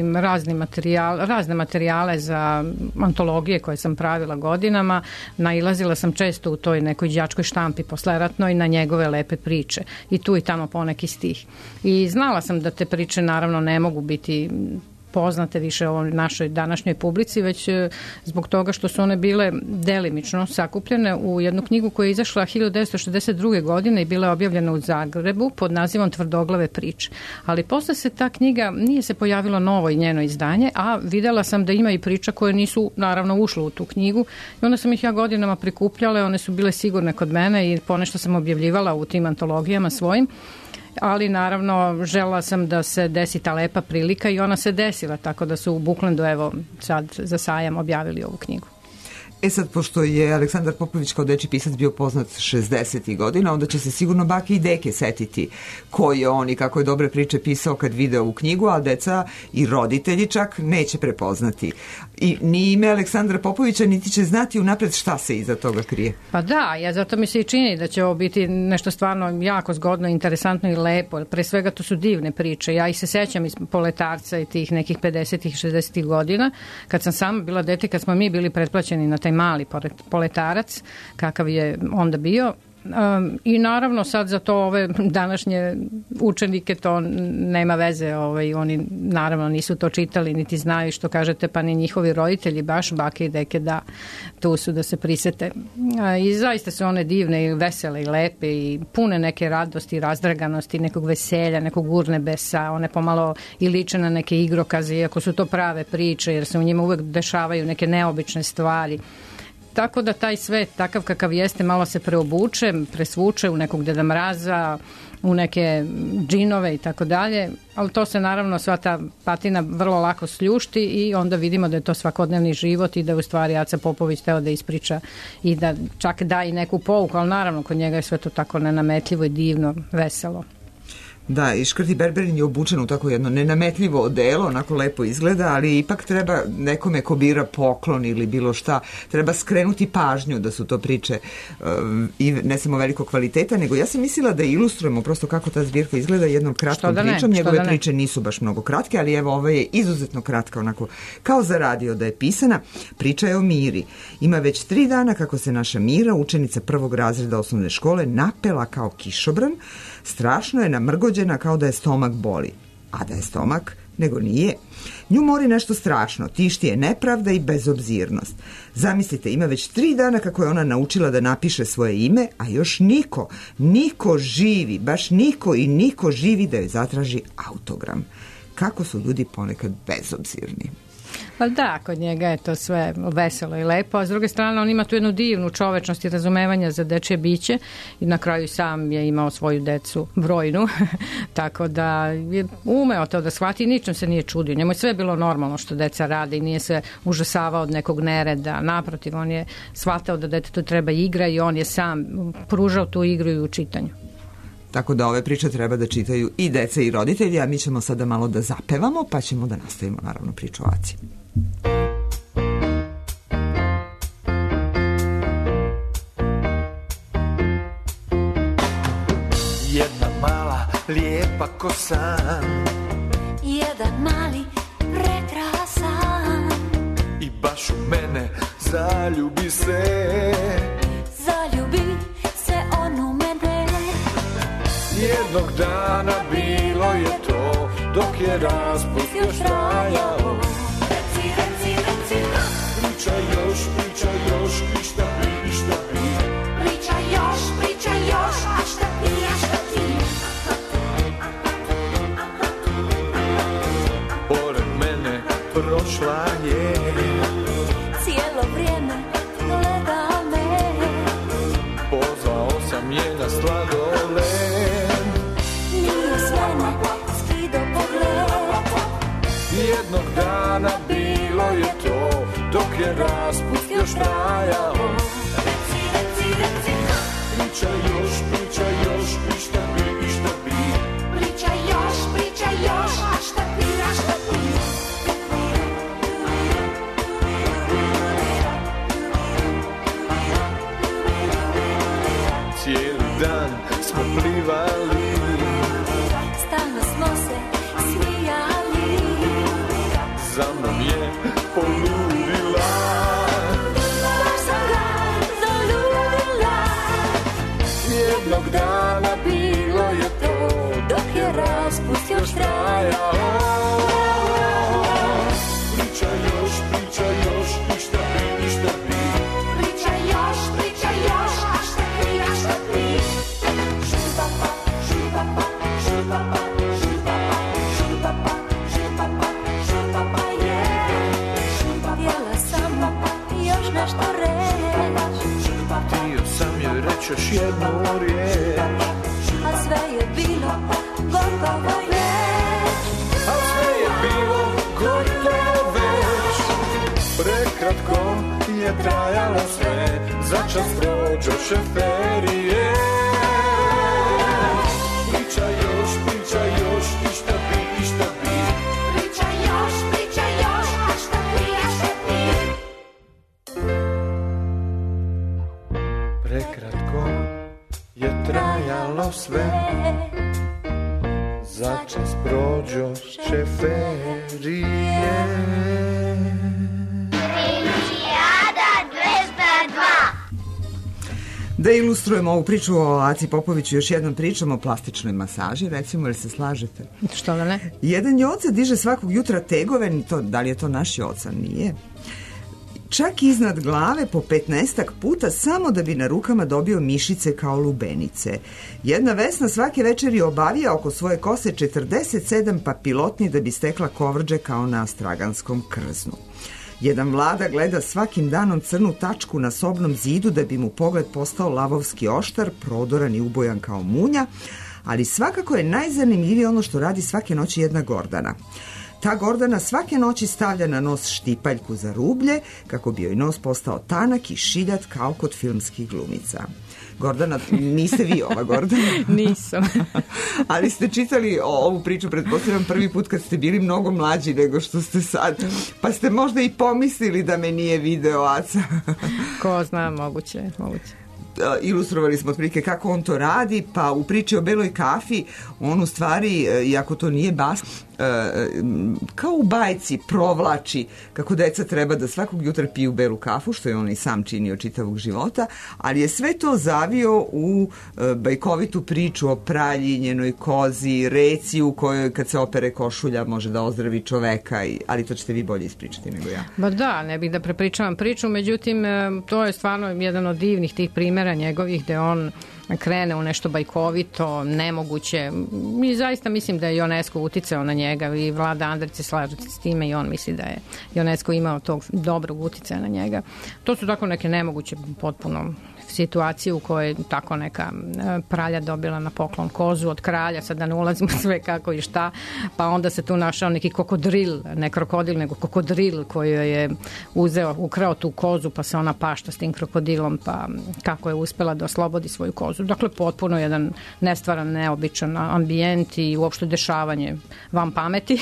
razne materijale za antologije koje sam pravila godinama. Nailazila sam često u toj nekoj đačkoj štampi posleratnoj na njegove lepe priče i tu i tamo poneki stih. I znala sam da te priče naravno ne mogu biti poznate više o našoj današnjoj publici, već zbog toga što su one bile delimično sakupljene u jednu knjigu koja je izašla 1962. godine i bila je objavljena u Zagrebu pod nazivom Tvrdoglave priče. Ali posle se ta knjiga, nije se pojavilo novo i njeno izdanje, a videla sam da ima i priča koje nisu naravno ušle u tu knjigu i onda sam ih ja godinama prikupljala, one su bile sigurne kod mene i ponešto sam objavljivala u tim antologijama svojim. Ali naravno žela sam da se desi ta lepa prilika i ona se desila, tako da su u Buklendu evo sad za sajam objavili ovu knjigu. Sad, pošto je Aleksandar Popović kao dečji pisac bio poznat 60. godina, onda će se sigurno bake i deke setiti ko je on i kako je dobre priče pisao kad vide ovu knjigu, a deca i roditelji čak neće prepoznati. I ni ime Aleksandra Popovića niti će znati unapred šta se iza toga krije. Pa da, zato mi se i čini da će ovo biti nešto stvarno jako zgodno, interesantno i lepo. Pre svega to su divne priče. Ja ih se sećam iz Poletarca i tih nekih 50. i 60. godina, kad sam sama bila dete, kad smo mi bili pretplaćeni na taj mali Poletarac, kakav je onda bio. I naravno sad za to ove današnje učenike to nema veze, oni naravno nisu to čitali niti znaju što kažete, pa ni njihovi roditelji baš, bake i deke da tu su da se prisete. I zaista su one divne i vesele i lepe i pune neke radosti, razdraganosti, nekog veselja, nekog urnebesa, one pomalo i liče na neke igrokaze, iako su to prave priče jer se u njima uvek dešavaju neke neobične stvari. Tako da taj svet, takav kakav jeste, malo se preobuče, presvuče u nekog Deda Mraza, u neke džinove i tako dalje, ali to se naravno sva ta patina vrlo lako sljušti i onda vidimo da je to svakodnevni život i da je u stvari Aca Popović teo da ispriča i da čak da i neku pouku, ali naravno kod njega je sve to tako nenametljivo i divno, veselo. Da, i Škrti Berberin je obučen u tako jedno nenametljivo odelo, onako lepo izgleda, ali ipak treba nekome ko bira poklon ili bilo šta, treba skrenuti pažnju da su to priče i ne samo velikog kvaliteta, nego ja sam mislila da ilustrujemo prosto kako ta zbirka izgleda jednom kratkom pričom. Njegove priče nisu baš mnogo kratke, ali evo ova je izuzetno kratka, onako kao za radio da je pisana. Priča je o Miri. Ima već 3 dana kako se naša Mira, učenica 1. razreda osnovne škole, napela kao kišobran. Strašno je namrgođena kao da je stomak boli. A da je stomak, nego nije. Nju mori nešto strašno, tišti je nepravda i bezobzirnost. Zamislite, ima već 3 dana kako je ona naučila da napiše svoje ime, a još niko živi, baš niko živi da joj zatraži autogram. Kako su ljudi ponekad bezobzirni. Pa da, kod njega je to sve veselo i lepo, a s druge strane on ima tu jednu divnu čovečnost i razumevanja za dečje biće i na kraju sam je imao svoju decu brojnu, tako da je umeo to da shvati i ničem se nije čudio. Njemu je sve bilo normalno što deca rade i nije se užasavao od nekog nereda, naprotiv, on je shvatao da detetu treba igra i on je sam pružao tu igru i u čitanju. Tako da ove priče treba da čitaju i deca i roditelji, a mi ćemo sada malo da zapevamo, pa ćemo da nastavimo naravno priču o Aci. Jedna mala, lijepa ko san, jedan mali, prekrasan, i baš u mene zaljubi se on u mene. Jednog dana bilo je to, dok je raspust još trajao. Reci, priča još, i šta bi. Priča još, a šta ti. Pored mene prošla je, cijelo vrijeme gleda me. Pozvao sam je na sladoled, nije sve me skido pogled. jednog dana bilo je to, dok je raspust još trajao. Reci, priča još, i šta bi. Priča još, a šta ti. Cijeli dan smo plivali, stalno smo se smijali. Za mnom je poludila, baš sam ga zaljubila. jednog dana bilo je to, dok je raspust još trajao. Priča još, i šta bi. Priča još, a šta ti. Htjela sam još nešto reći, Htio sam joj reći još jednu riječ, a sve je bilo gotovo već. Prekratko je trajalo sve, začas prođoše ferije. Priča još, i šta bi. Priča još, a šta ti. Prekratko je trajalo sve, začas prođoše ferije. Da ilustrujemo ovu priču o Aci Popoviću, još jednom pričamo o plastičnoj masaži, recimo, ili se slažete? Što da ne? Jedan Joca diže svakog jutra tegove, da li je to naš Joca? Nije. Čak iznad glave po 15-ak puta, samo da bi na rukama dobio mišice kao lubenice. Jedna Vesna svake večeri obavija oko svoje kose 47 papilotni da bi stekla kovrđe kao na Straganskom krznu. Jedan Vlada gleda svakim danom crnu tačku na sobnom zidu da bi mu pogled postao lavovski oštar, prodoran i ubojan kao munja, ali svakako je najzanimljivije ono što radi svake noći jedna Gordana. Ta Gordana svake noći stavlja na nos štipaljku za rublje kako bi joj nos postao tanak i šiljat kao kod filmskih glumica. Gordana, niste vi ova Gordana? Nisam. Ali ste čitali ovu priču, pretpostavljam, prvi put kad ste bili mnogo mlađi nego što ste sad, pa ste možda i pomislili da me nije video Aca. Ko zna, moguće. Ilustrovali smo otprilike kako on to radi, pa u priči o beloj kafi on u stvari, iako to nije bas, kao u bajci provlači kako deca treba da svakog jutra piju belu kafu, što je on i sam činio čitavog života, ali je sve to zavio u bajkovitu priču o praljinjenoj kozi, reci u kojoj kad se opere košulja može da ozdravi čoveka, ali to ćete vi bolje ispričati nego ja. Ba da, ne bih da prepričavam priču, međutim to je stvarno jedan od divnih tih primjera njegovih gde on krene u nešto bajkovito, nemoguće. I zaista mislim da je UNESCO uticao na njega i Vlada Andrić se slaže s time i on misli da je UNESCO imao tog dobrog uticaja na njega. To su tako neke nemoguće potpuno situacije u kojoj tako neka pralja dobila na poklon kozu od kralja, sad da ne ulazimo sve kako i šta, pa onda se tu našao neki kokodril, ne krokodil, nego kokodril koji je ukrao tu kozu, pa se ona pašta s tim krokodilom, pa kako je uspela da oslobodi svoju kozu. Dakle, potpuno jedan nestvaran, neobičan ambijent i uopšte dešavanje van pameti,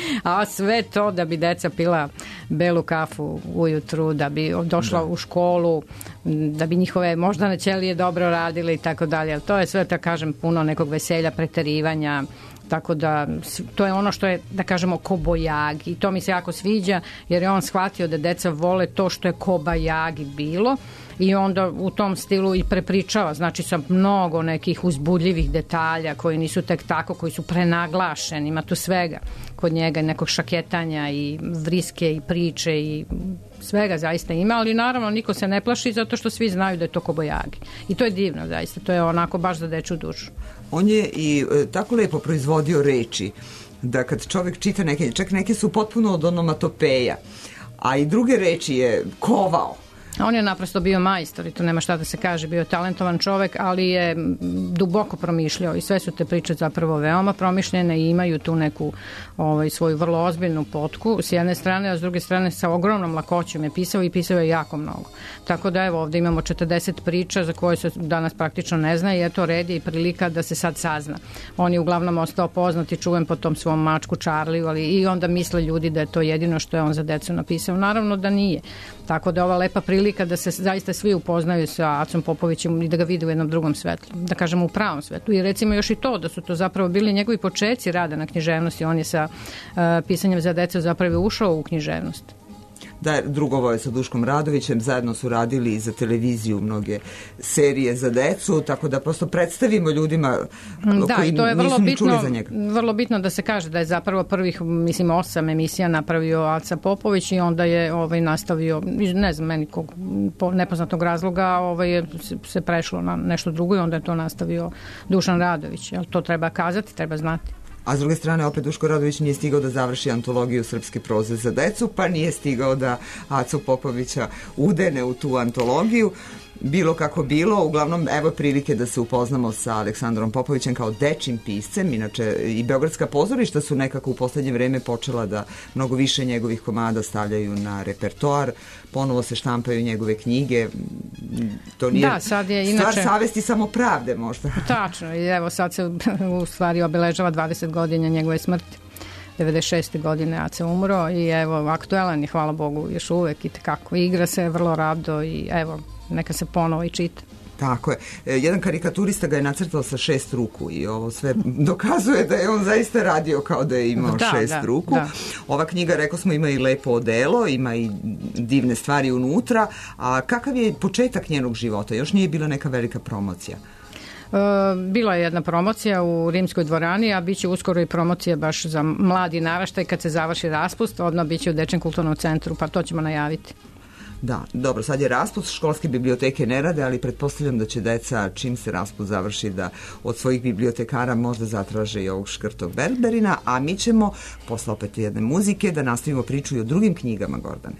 a sve to da bi deca pila belu kafu ujutru, da bi došla u školu, da bi njihove moždane ćelije dobro radile i tako dalje. To je sve, da kažem, puno nekog veselja, preterivanja, tako da to je ono što je, da kažemo, kobajagi. I to mi se jako sviđa, jer je on shvatio da deca vole to što je kobajagi bilo i onda u tom stilu i prepričava, znači sa mnogo nekih uzbudljivih detalja koji nisu tek tako, koji su prenaglašeni, ima tu svega kod njega, nekog šaketanja i vriske i priče i svega zaista ima, ali naravno niko se ne plaši zato što svi znaju da je to kobajagi. I to je divno zaista, to je onako baš za dečju dušu. On je i tako lepo proizvodio reči da kad čovjek čita neke, čak neke su potpuno od onomatopeja, a i druge reči je kovao. On je naprosto bio majstor i tu nema šta da se kaže, bio je talentovan čovek, ali je duboko promišljao i sve su te priče zapravo veoma promišljene i imaju tu neku svoju vrlo ozbiljnu potku s jedne strane, a s druge strane sa ogromnom lakoćom je pisao i pisao je jako mnogo. Tako da evo ovde imamo 40 priča za koje se danas praktično ne zna i eto red je i prilika da se sad sazna. On je uglavnom ostao poznat i čuven po tom svom mačku Charliju, ali i onda misle ljudi da je to jedino što je on za decu napisao. Naravno da nije. Tako da ova lepa prilika da se zaista svi upoznaju sa Acom Popovićem i da ga vide u jednom drugom svetlu, da kažemo u pravom svetlu. I recimo još i to da su to zapravo bili njegovi počeci rada na književnosti. On je sa pisanjem za decu zapravo ušao u književnost. Da, drugovao je sa Duškom Radovićem, zajedno su radili i za televiziju mnoge serije za decu, tako da prosto predstavimo ljudima koji nisu ni čuli za njega. Vrlo bitno da se kaže da je zapravo prvih, 8 emisija napravio Aca Popović i onda je nastavio, ne znam, meni po nepoznatog razloga je se prešlo na nešto drugo i onda je to nastavio Dušan Radović. To treba kazati, treba znati. A s druge strane, opet Duško Radović nije stigao da završi antologiju srpske proze za decu, pa nije stigao da Acu Popovića udene u tu antologiju. Bilo kako bilo, uglavnom evo prilike da se upoznamo sa Aleksandrom Popovićem kao dečim piscem, inače i beogradska pozorišta su nekako u poslednje vreme počela da mnogo više njegovih komada stavljaju na repertoar, ponovo se štampaju njegove knjige, to nije sad je, inače, stvar savesti samo pravde možda. Tačno, i evo sad se u stvari obeležava 20 godina njegove smrti. 96. godine Aca umro i evo aktuelan je, hvala Bogu, još uvek i tako igra se vrlo rado i evo neka se ponovo i čita. Tako je. Jedan karikaturista ga je nacrtao sa 6 ruku i ovo sve dokazuje da je on zaista radio kao da je imao 6 ruku. Da. Ova knjiga, rekao smo, ima i lepo odelo, ima i divne stvari unutra, a kakav je početak njenog života? Još nije bila neka velika promocija? Bila je jedna promocija u Rimskoj dvorani, a bit će uskoro i promocija baš za mladi naraštaj kad se završi raspust, odmah bit će u Dečjem kulturnom centru, pa to ćemo najaviti. Da, dobro, sad je raspust, školske biblioteke ne rade, ali pretpostavljam da će deca, čim se raspust završi, da od svojih bibliotekara možda zatraže i ovog Škrtog Berberina, a mi ćemo, posle opet jedne muzike, da nastavimo priču i o drugim knjigama Gordane.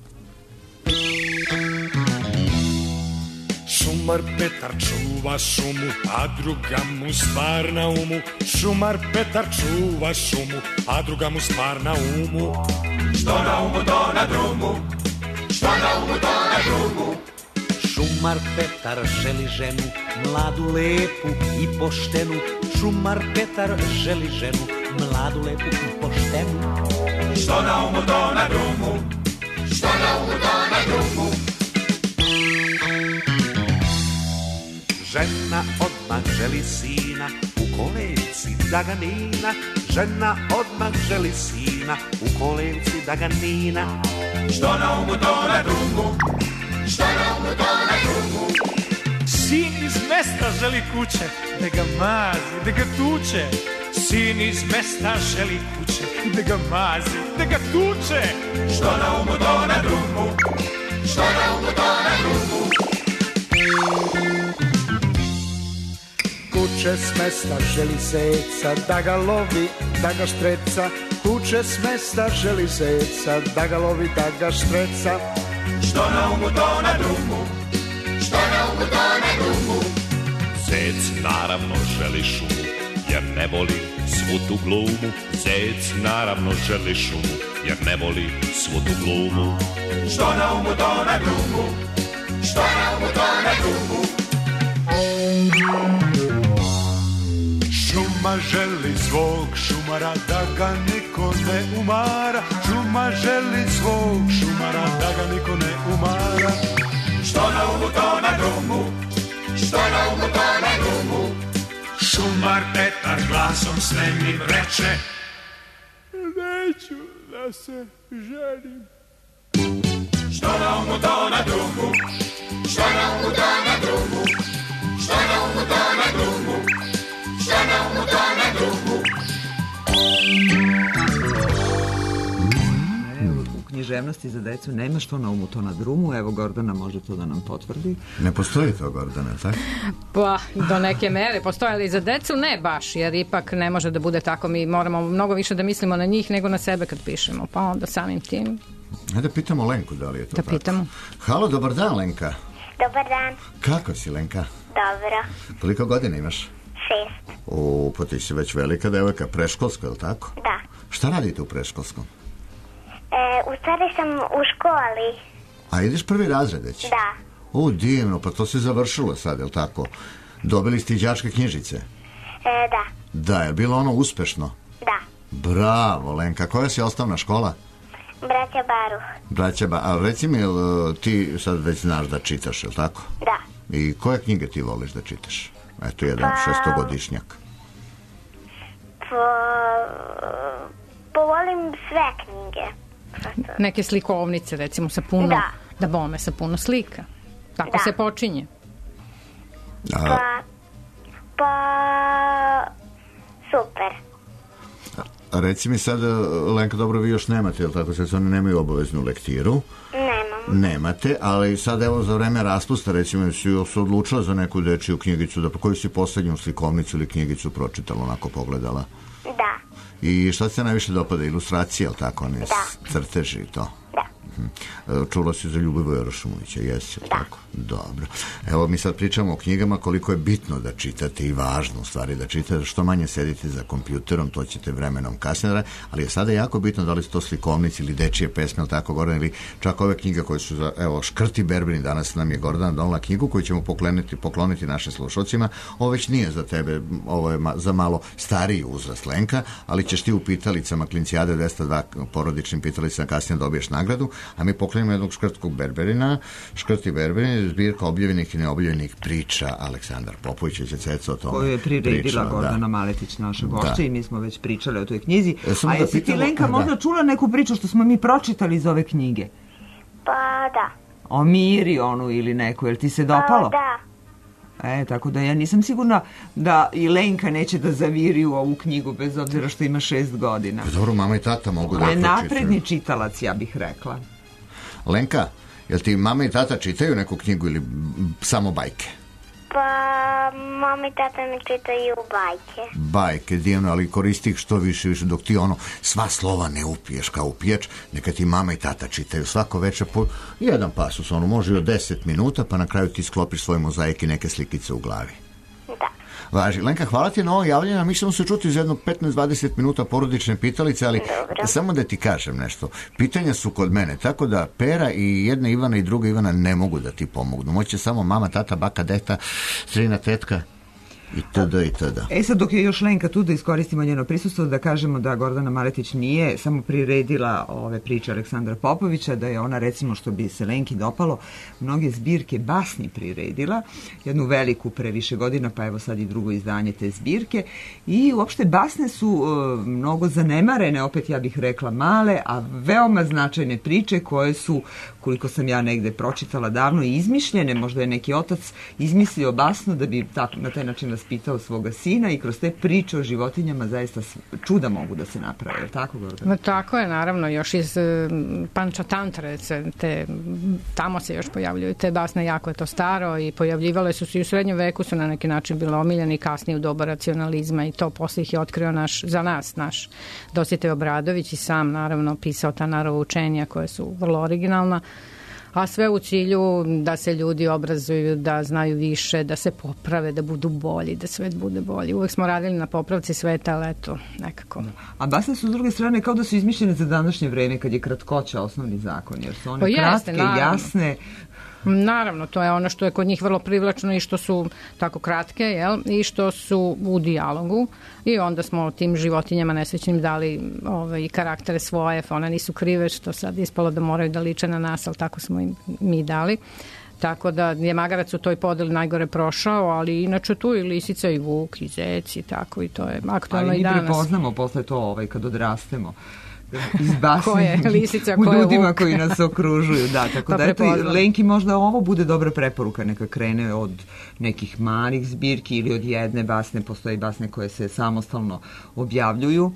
Šumar Petar čuva šumu, a druga mu stvar na umu. Šumar Petar čuva šumu, a druga mu stvar na umu. Što na umu, to na drumu. Što na umu, to na drumu. Šumar Šumar Petar želi ženu, mladu, lepu i poštenu. Šumar Petar želi ženu, mladu, lepu i poštenu. Što na umu to na drumu, što na umu to na drumu. Žena odmah želi sina, u kolevci da ga nina. Žena odmah želi sina, u kolevci da ga nina. Što na umu to na drumu, što na umu to na drumu. Sin iz mesta želi kuće, da ga mazi, da ga tuče. Sin iz mesta želi kuće, da ga mazi, da ga tuče. Što na umu to na drumu, što na umu to na drumu. Kuće s mesta želi zeca, da ga lovi, da ga štreca. Kuće s mesta želi zeca, da ga lovi, da ga štreca. Što na umu to na drumu, što na umu to na drumu. Zec naravno želi šumu, jer ne voli svu tu glumu. Zec naravno želi šumu, jer ne voli svu tu glumu. Što na umu to na drumu, što na umu to na drumu. Šuma želi svog šumara, da ga niko ne umara. Šuma želi svog šumara, da ga niko ne umara. Što na umu to na drumu, što na umu to na drumu. Šumar Petar glasom snemnim reče: neću da se ženim. Što na umu to na drumu, što na umu to na drumu. Što na umu to na drumu, što na umu to na drumu. U književnosti za decu nema što na umu to na drumu. Evo, Gordana može to da nam potvrdi. Ne postoji to, Gordana, tako? Pa, do neke mere postoje, ali za decu ne baš, jer ipak ne može da bude tako. Mi moramo mnogo više da mislimo na njih nego na sebe kad pišemo, pa onda samim tim. Hajde pitamo Lenku da li je to da tako. Pitamo. Halo, dobar dan, Lenka. Dobar dan. Kako si, Lenka? Dobro. Koliko godina imaš? 6. Pa ti si već velika devojka, preškolska, je li tako? Da. Šta radite u preškolskom? U stvari sam u školi. A ideš prvi razred već? Da. Divno, pa to se završilo sad, je li tako? Dobili ste i đačke knjižice? Da. Da, je bilo ono uspešno? Da. Bravo, Lenka. Koja si osnovna škola? Braća Baruh. A reci mi, ti sad već znaš da čitaš, je li tako? Da. I koje knjige ti voliš da čitaš? Eto, jedan šestogodišnjak. Volim sve knjige. Neke slikovnice, recimo, sa puno, da bome, sa puno slika. Tako se počinje. Super. A reci mi sad, Lenka, dobro, vi još nemate, jel tako, sad oni nemaju obaveznu lektiru? Nemate, ali sad evo za vreme raspusta, recimo, si se odlučila za neku dečiju knjigicu, da koju si poslednju slikovnicu ili knjigicu pročitala, onako pogledala? Da. I šta se najviše dopada? Ilustracije, jel tako? Crteži i to? Da. Čula si za Ljubivoja Rašumovića, jesi? Tako? Dobro. Evo mi sad pričamo o knjigama, koliko je bitno da čitate i važno u stvari da čitate, što manje sedite za kompjuterom, to ćete vremenom kasnije, ali je sada jako bitno da li su to slikovnici ili dečije pesme, ili tako, Gordana, ili čak ove knjige koje su za, evo, Škrti Berberi, danas nam je Gordana donela knjigu koju ćemo pokloniti našim slušalcima. Ovo već nije za tebe, ovo je za malo stariji uzrast, Lenka, ali ćeš ti u pitalicama Klincijade 202 porodičnim pitalicama kasnije dobiješ nagradu, a mi poklonimo jednog Škrtkog Berberina. Škrti Berberin, zbirka objavljenih i neobjavljenih priča Aleksandar Popović, će Ceco o tome koju je priredila Gordana Maletić, naša gošća, i mi smo već pričali o toj knjizi. A jesi ti, Lenka, možda čula neku priču što smo mi pročitali iz ove knjige? Pa da. O Miri onu ili neku, jel ti se dopalo? Da. Tako da ja nisam sigurna da i Lenka neće da zaviri u ovu knjigu, bez obzira što ima 6 godina. Dobro, mama i tata mogu da je napredni čitalac, ja bih rekla. Lenka, jel ti mama i tata čitaju neku knjigu ili samo bajke? Pa, mama i tata mi čitaju bajke. Bajke, divno, ali koristi ih što više, dok ti sva slova ne upiješ kao upijač, neka ti mama i tata čitaju svako večer po jedan pasus, može i od 10 minuta, pa na kraju ti sklopiš svoj mozaik i neke slikice u glavi. Da. Važi. Lenka, hvala ti na ovo javljanje. Mi ćemo se čuti za jedno 15-20 minuta porodične pitalice, ali samo da ti kažem nešto. Pitanja su kod mene, tako da Pera i jedna Ivana i druga Ivana ne mogu da ti pomognu. Moće samo mama, tata, baka, deta, strina, tetka itd. Sad dok je još Lenka tu, da iskoristimo njeno prisustvo, da kažemo da Gordana Maletić nije samo priredila ove priče Aleksandra Popovića, da je ona, recimo, što bi se Lenki dopalo, mnoge zbirke basni priredila, jednu veliku pre više godina, pa evo sad i drugo izdanje te zbirke, i uopšte basne su mnogo zanemarene, opet ja bih rekla male, a veoma značajne priče koje su, koliko sam ja negde pročitala davno, izmišljene. Možda je neki otac izmislio basnu da bi na taj način pitao svoga sina i kroz te priče o životinjama zaista čuda mogu da se naprave, je li tako, Gordana? Tako je, naravno, još iz Pančatantre, tamo se još pojavljuju te basne, jako je to staro i pojavljivale su se i u srednjem veku, su na neki način bile omiljene i kasnije u doba racionalizma i to posle ih je otkrio naš Dositej Obradović i sam, naravno, pisao ta narova učenja koje su vrlo originalna, a sve u cilju da se ljudi obrazuju, da znaju više, da se poprave, da budu bolji, da svet bude bolji. Uvek smo radili na popravci sveta, ali eto, nekako. A basne su s druge strane kao da su izmišljene za današnje vreme, kad je kratkoća osnovni zakon, jer su one kratke, jasne. Naravno, to je ono što je kod njih vrlo privlačno i što su tako kratke, jel? I što su u dijalogu i onda smo tim životinjama nesrećnim dali i karaktere svoje, one nisu krive, što sad ispalo da moraju da liče na nas, ali tako smo im mi dali. Tako da je magarac u toj podeli najgore prošao, ali inače tu i lisica i vuk i zec i tako, i to je aktualno i danas. Ali mi prepoznamo posle to kad odrastemo. Izbasni ko je lisica, ko u je ljudima vuk. koji nas okružuju, da, tako da eto, Lenki možda ovo bude dobra preporuka, neka krene od nekih malih zbirki ili od jedne basne, postoje basne koje se samostalno objavljuju,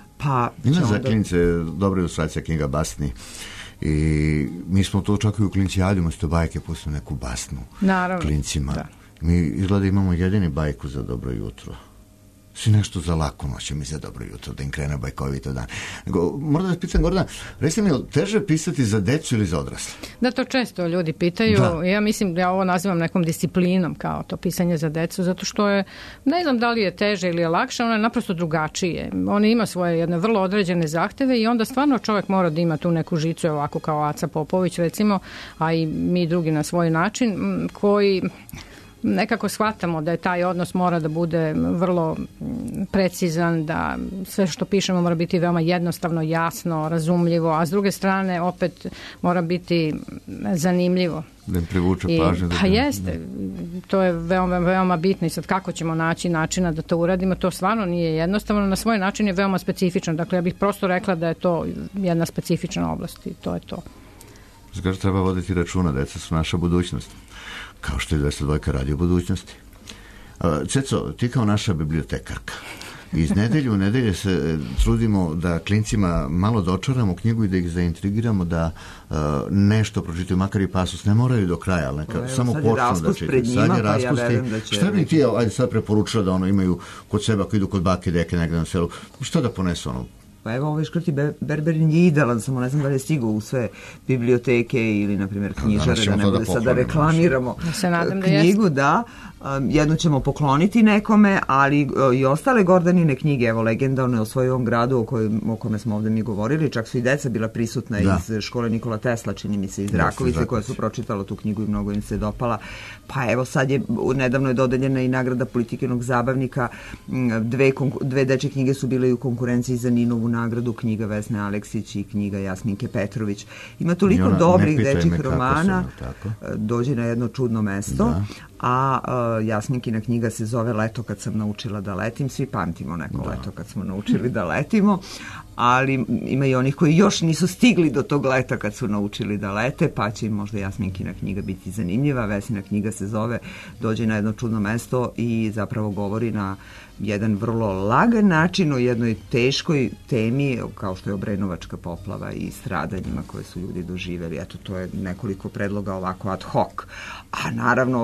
pa ima za klince dobra ilustracija knjiga basni i mi smo to čak i u Klincijadi umesto bajke pustili neku basnu. Naravno, klincima. Da. Mi izgleda imamo jedini bajku za dobro jutro. Svi nešto za laku noć, mi za dobro jutro, da im krene bajkovito dan. Moram da pitam, Gordana, recite mi, je li teže pisati za decu ili za odrasle? Da, to često ljudi pitaju. Da. Ja mislim da ja ovo nazivam nekom disciplinom, kao to pisanje za decu, zato što je, ne znam da li je teže ili je lakše, ono je naprosto drugačije. On ima svoje jedne vrlo određene zahteve i onda stvarno čovjek mora da ima tu neku žicu, ovako kao Aca Popović, recimo, a i mi drugi na svoj način, koji nekako shvatamo da je taj odnos mora da bude vrlo precizan, da sve što pišemo mora biti veoma jednostavno, jasno, razumljivo, a s druge strane opet mora biti zanimljivo. Da im privuče pažnju. Pa jeste, to je veoma, veoma bitno i sad kako ćemo naći načina da to uradimo, to stvarno nije jednostavno, na svoj način je veoma specifično, dakle ja bih prosto rekla da je to jedna specifična oblast i to je to. Zgar treba voditi računa, deca su naša budućnost. Kao što je 202 radio budućnosti. Ceco, ti kao naša bibliotekarka, iz nedelju u nedelje se trudimo da klincima malo dočaramo knjigu i da ih zaintrigiramo da nešto pročitaju, makar i pasus, ne moraju do kraja, ali neka samo počnu da čitaju. Sad je raspust. Šta bi ti, ajde sad preporučila da imaju kod sebe, ako idu kod bake, deke negde na selu, šta da ponesu Pa evo, ovaj Škrti Berberin je idealan, samo ne znam da li je stigao u sve biblioteke ili, na primjer, knjižare, da ne bude sad da reklamiramo knjigu, da. Jednu ćemo pokloniti nekome, ali i ostale Gordanine knjige, evo, Legenda o svojem gradu o kome smo ovde mi govorili, čak su i deca bila prisutna iz škole Nikola Tesla, čini mi se, iz Rakovice, koja su pročitala tu knjigu i mnogo im se dopala. Pa evo, sad je, nedavno je dodeljena i nagrada Politikinog zabavnika, dve dečje knjige su bile i u konkurenciji za Ninovu nagradu, knjiga Vesne Aleksić i knjiga Jasminke Petrović. Ima toliko dobrih dečjih romana, dođe na jedno čudno mesto, a Jasminkina knjiga se zove Leto kad sam naučila da letim. Svi pamtimo neko leto kad smo naučili da letimo, ali ima i onih koji još nisu stigli do tog leta kad su naučili da lete, pa će im možda Jasminkina knjiga biti zanimljiva. Vesina knjiga se zove Dođe na jedno čudno mesto i zapravo govori na jedan vrlo lagan način o jednoj teškoj temi kao što je Obrenovačka poplava i stradanjima koje su ljudi doživeli. Eto, to je nekoliko predloga ovako ad hoc. A naravno, kad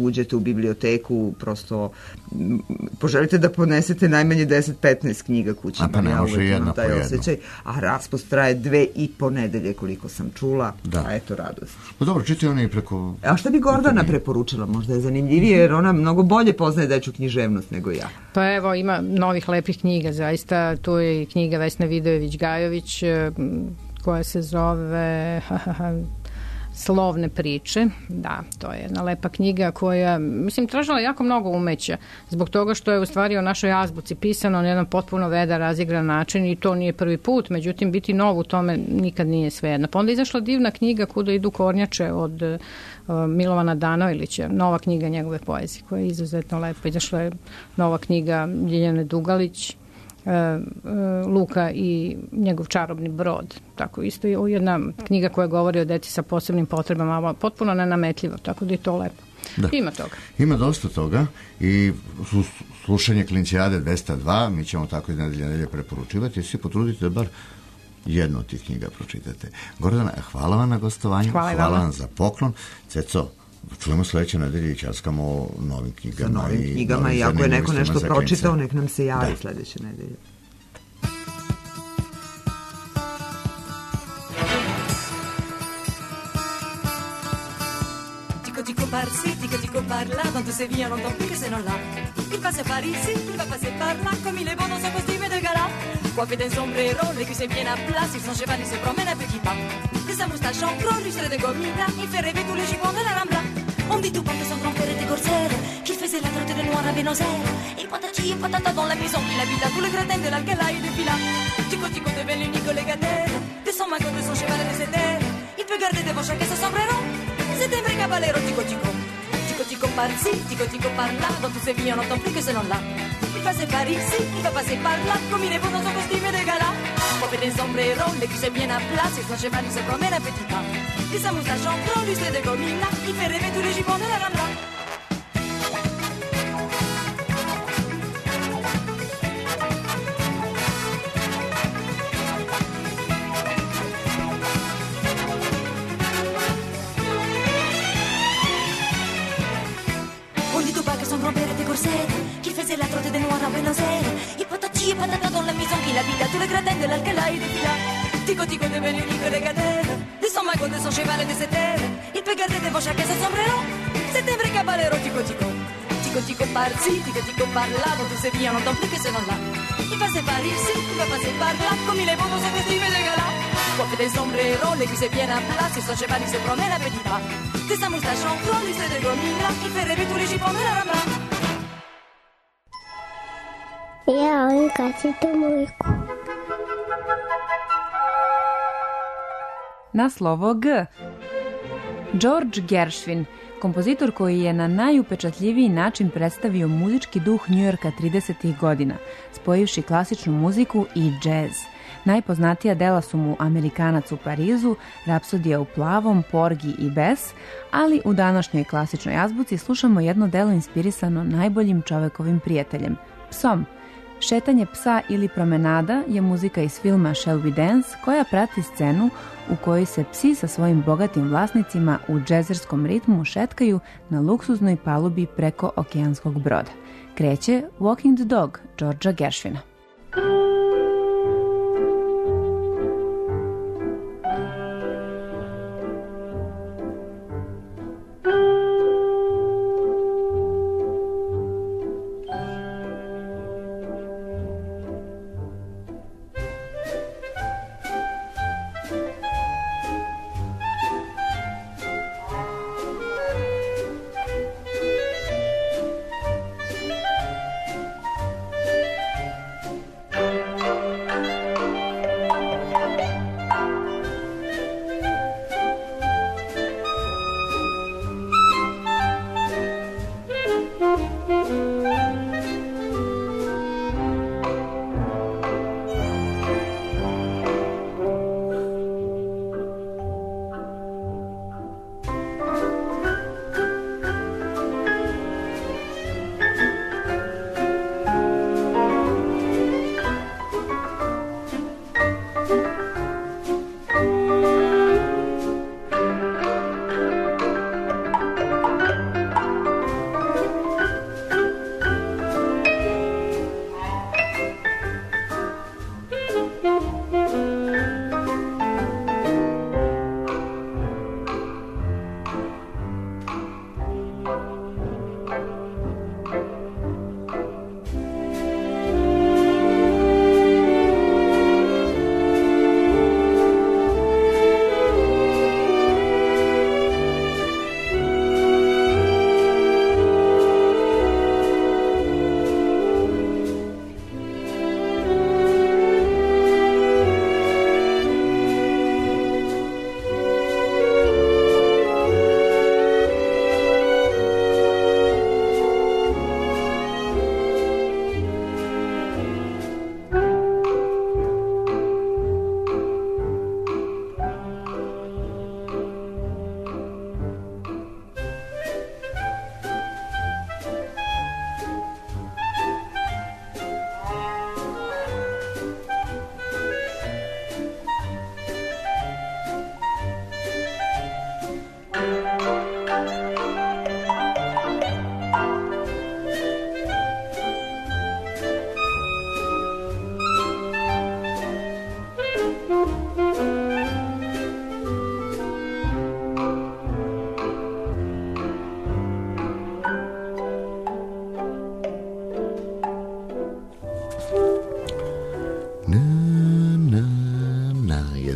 uđete u biblioteku, prosto poželite da ponesete najmanje 10-15 knjiga kući. A pa ne može jedna po jedno. Osjećaj, a raspost traje 2,5 nedelje koliko sam čula, a eto radost. Pa dobro, čitaju oni preko... A šta bi Gordana preporučila? Možda je zanimljivije jer ona mnogo bolje poznaje dečju književnost nego ja. Pa evo, ima novih lepih knjiga, zaista. Tu je i knjiga Vesne Vidojević-Gajović koja se zove Slovne priče. Da, to je jedna lepa knjiga koja, mislim, tražila jako mnogo umeća zbog toga što je u stvari o našoj azbuci pisano na jedan potpuno vedar, razigran način i to nije prvi put, međutim biti nov u tome nikad nije svejedno. Pa onda je izašla divna knjiga Kuda idu kornjače od Milovana Danojlića, nova knjiga njegove poezije koja je izuzetno lepa. Izašla je nova knjiga Ljiljane Dugalić, Luka i njegov čarobni brod. Tako isto je jedna knjiga koja govori o deci sa posebnim potrebama, potpuno nenametljivo, tako da je to lepo. Da. Ima toga. Ima dosta toga i slušanje Klincijade 202, mi ćemo tako iz nedelje preporučivati, svi potrudite da bar jednu od tih knjiga pročitate. Gordana, hvala vam na gostovanju, hvala vam za poklon. Ceco, čujemo sledeće nedelje i časkamo o novim knjigama. Sa novim knjigama i ako je neko nešto pročitao, nek nam se javi sledeće nedelje. Dico parla, dans tous ces vies on n'entend plus que ces noms-là. Il passe par ici, il va passer par là, comme il est bon dans son costume de gala. Coiffé d'un sombrero, les cuisses bien à place, il son cheval, il se promène à petits pas. De sa moustache en gros, lustrée de gomina, il fait rêver tous les jupons de la Rambla. On dit tout parce que son grand-père était corsaire, qu'il faisait la traite de noir à Buenos Aires. Il patati et patata dans la maison, il habita tous les gradins de l'Alcala et de Pila. Tico devient l'unique légataire, de son magot, de son cheval et de ses terres. Il peut garder devant chacun son sombrero, c'est un vrai caballero, Tico. Tico par-ci, Tico par-là, dans tous ces vies on n'entend plus que ce nom-là. Il passe par ici, il va passer par là, comme il est beau dans son costume de gala. Coiffé d'un sombrero, les cuisses bien à place, et son cheval il se promène à petits pas. Et sa moustache en gros, lustrée de gomina, il fait rêver tous les jupons de la Rambla. Qu'il faisait la trotte des noirs à Buenos Aires. Et patati et patata dans la maison qu'il habita tous les gradins de l'Alcala et de Pila. Tico devient l'unique légataire, de son magot, de son cheval et de ses terres. Il peut garder devant chacun son sombrero, c'est un vrai caballero, Tico par-ci, Tico par-là, dans tous ces vies on n'entend plus que ce nom-là. Il passe par ici, il va passer par là, comme il est beau dans son costume de gala. Coiffé des sombreros, les cuisses bien à place, et son cheval il se promène à petits pas. De sa moustache en gros, lustrée de gomina, il fait rêver tous les jupons de la Rambla. Ja volim Kacitu Mujku. Na slovo G. George Gershwin, kompozitor koji je na najupečatljiviji način predstavio muzički duh Njujorka 30. godina, spojivši klasičnu muziku i džez. Najpoznatija dela su mu Amerikanac u Parizu, Rapsodija u plavom, Porgy i Bess, ali u današnjoj klasičnoj azbuci slušamo jedno delo inspirisano najboljim čovekovim prijateljem, psom. Šetanje psa ili promenada je muzika iz filma Shall We Dance koja prati scenu u kojoj se psi sa svojim bogatim vlasnicima u džezerskom ritmu šetkaju na luksuznoj palubi preko okeanskog broda. Kreće Walking the Dog, Georgea Gershwina.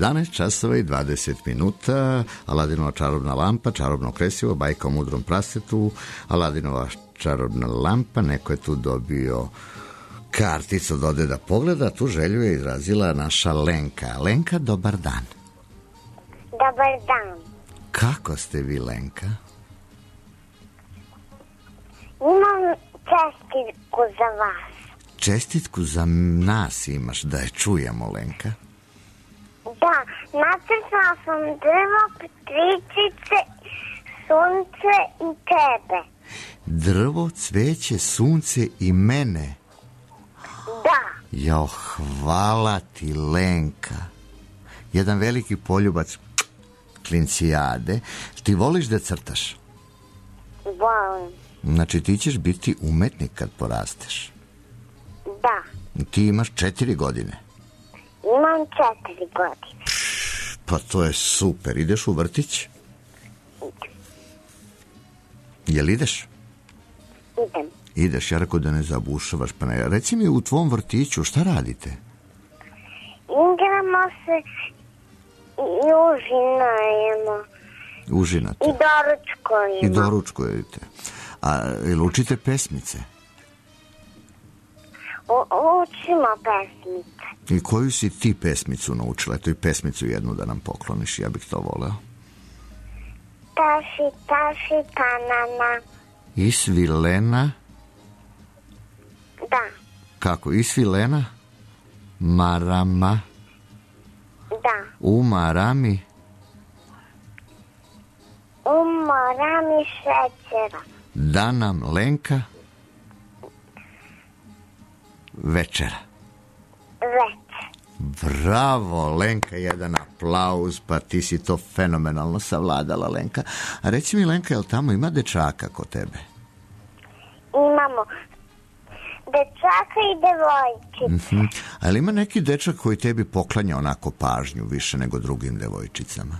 11 časova i 20 minuta, Aladinova čarobna lampa, čarobno kresivo, bajka o mudrom prastetu, Aladinova čarobna lampa, neko je tu dobio karticu da ode da pogleda, tu želju je izrazila naša Lenka. Lenka, dobar dan. Dobar dan. Kako ste vi, Lenka? Imam čestitku za vas. Čestitku za nas imaš, da je čujemo, Lenka. Da, nacrtala sam drvo, ptičice, sunce i tebe. Drvo, cveće, sunce i mene. Da. Jo, hvala ti, Lenka. Jedan veliki poljubac klincijade. Ti voliš da crtaš? Volim. Znači ti ćeš biti umetnik kad porasteš. Da. Ti imaš 4 godine. Imam 4 godine. Pa to je super. Ideš u vrtić? Idem. Jel ideš? Idem. Ideš, ja rekao da ne zabušavaš. Pa ne. Reci mi, u tvom vrtiću šta radite? Igramo se i užinajemo. Užinate? I doručkujemo. I doručkujete. A jel učite pesmice? Učimo pesmice. I koju si ti pesmicu naučila? Eto i pesmicu jednu da nam pokloniš, ja bih to voleo. Taši, taši, tanana. Isvilena? Da. Kako? Isvilena? Marama? Da. Umarami? Umarami šećera. Da nam, Lenka? Večera. Bravo, Lenka, jedan aplauz, pa ti si to fenomenalno savladala, Lenka. A reci mi, Lenka, jel tamo ima dečaka kod tebe? Imamo dečaka i devojčice. Ali ima neki dečak koji tebi poklanja onako pažnju više nego drugim devojčicama?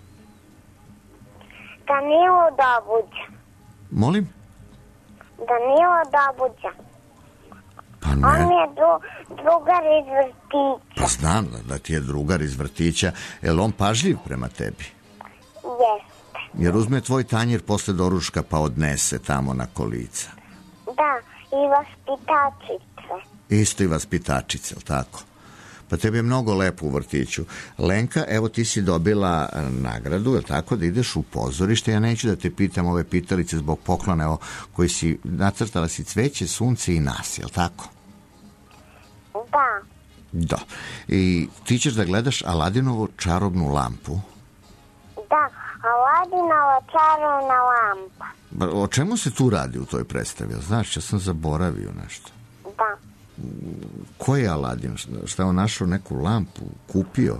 Danilo Dobuđa. Molim? Danilo Dobuđa. Pa ne. On je drugar iz vrtića. Pa znam da ti je drugar iz vrtića. Je li on pažljiv prema tebi? Jeste. Jer uzme tvoj tanjir posle doručka pa odnese tamo na kolica. Da, i vaspitačice. Isto i vaspitačice, jel tako? Pa tebi je mnogo lepo u vrtiću. Lenka, evo ti si dobila nagradu, jel tako, da ideš u pozorište. Ja neću da te pitam ove pitalice zbog poklona, evo, koji si nacrtala si cveće, sunce i nas, jel tako? Da. Da. I ti ćeš da gledaš Aladinovu čarobnu lampu? Da, Aladinova čarobna lampa. O čemu se tu radi u toj predstavi? Znaš, ja sam zaboravio nešto. Da. Ko je Aladin? Šta je on našao neku lampu? Kupio?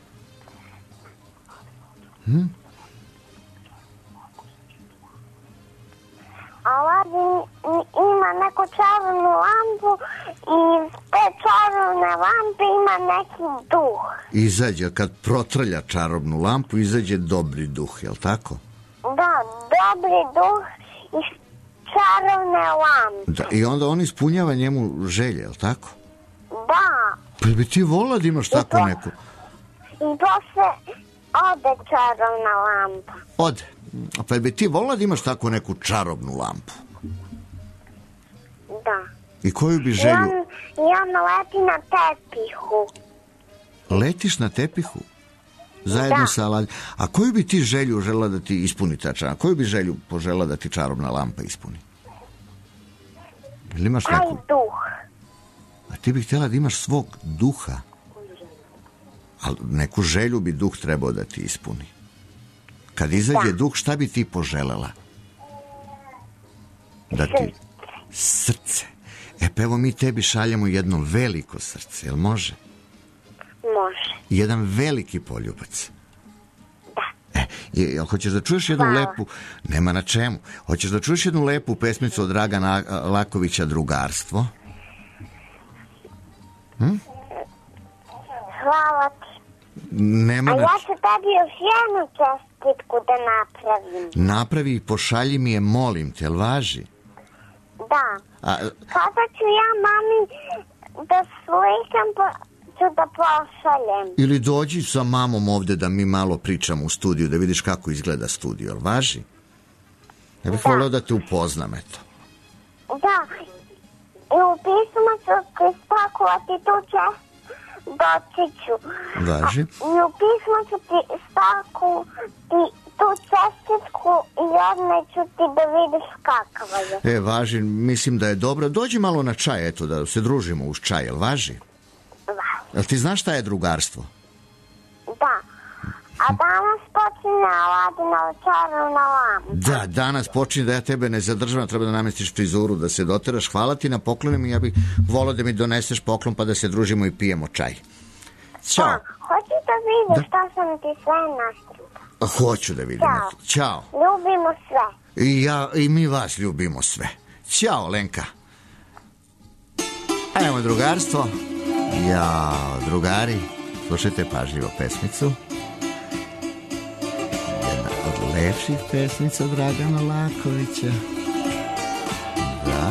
Aladin ima neku čarobnu lampu i iz te čarobne lampe ima neki duh. Izađe, kad protrlja čarobnu lampu, izađe dobri duh, jel tako? Da, dobri duh iz čarobne lampe. Da, i onda on ispunjava njemu želje, jel tako? Da. Pa bi ti volila da imaš tako neku? I posle ode čarobna lampa. Ode. Pa bi ti volila da imaš tako neku čarobnu lampu? Da. I koju bi želju? I on leti na tepihu. Letiš na tepihu? Zajedno sa Aladinom. A koju bi ti želju žela da ti ispuni ta čarobna? Koju bi želju požela da ti čarobna lampa ispuni? Ili imaš neku? Duh. A ti bi htjela da imaš svog duha. Ali neku želju bi duh trebao da ti ispuni. Kad izađe duh, šta bi ti poželela? Da ti... Srce. E pa evo mi tebi šaljemo jedno veliko srce, jel može? Može. Jedan veliki poljubac. Da. Jel hoćeš da čuješ jednu lepu... Nema na čemu. Hoćeš da čuješ jednu lepu pesmicu od Dragana Lakovića, Drugarstvo? Hvala ti. Nema ja ću tebi još jednu čestitku da napravim. Napravi i pošalji mi je, molim te, jel važi? Da. Kada ću ja mami da slikam ću da pošaljem. Ili dođi sa mamom ovde da mi malo pričamo u studiju, da vidiš kako izgleda studio, jel važi? Ja bih voleo da te upoznam, eto. Da, i u pismu ću ti spakovati tu doći ću. Važi. I u pismu ću ti spakovati tu čestitku i odneću ti da vidiš kakva je. Važi, mislim da je dobro. Dođi malo na čaj, eto, da se družimo uz čaj, jel važi? Važi. Jel ti znaš šta je drugarstvo? Da. A danas počinje Aladinova čarovna lampa. Da, danas počinje, da ja tebe ne zadržavam, treba da namestiš frizuru, da se doteraš. Hvala ti na poklonima i ja bih volao da mi doneseš poklon pa da se družimo i pijemo čaj. Ćao. Da, hoću da vidiš šta sam ti sve naštrupala. Hoću da vidim. Ćao. Ljubimo sve. I mi vas ljubimo sve. Ćao, Lenka. Ajmo drugarstvo. Jao, drugari, slušajte pažljivo pesmicu. Jedna od lepših pesmica Dragana Lakovića. Da.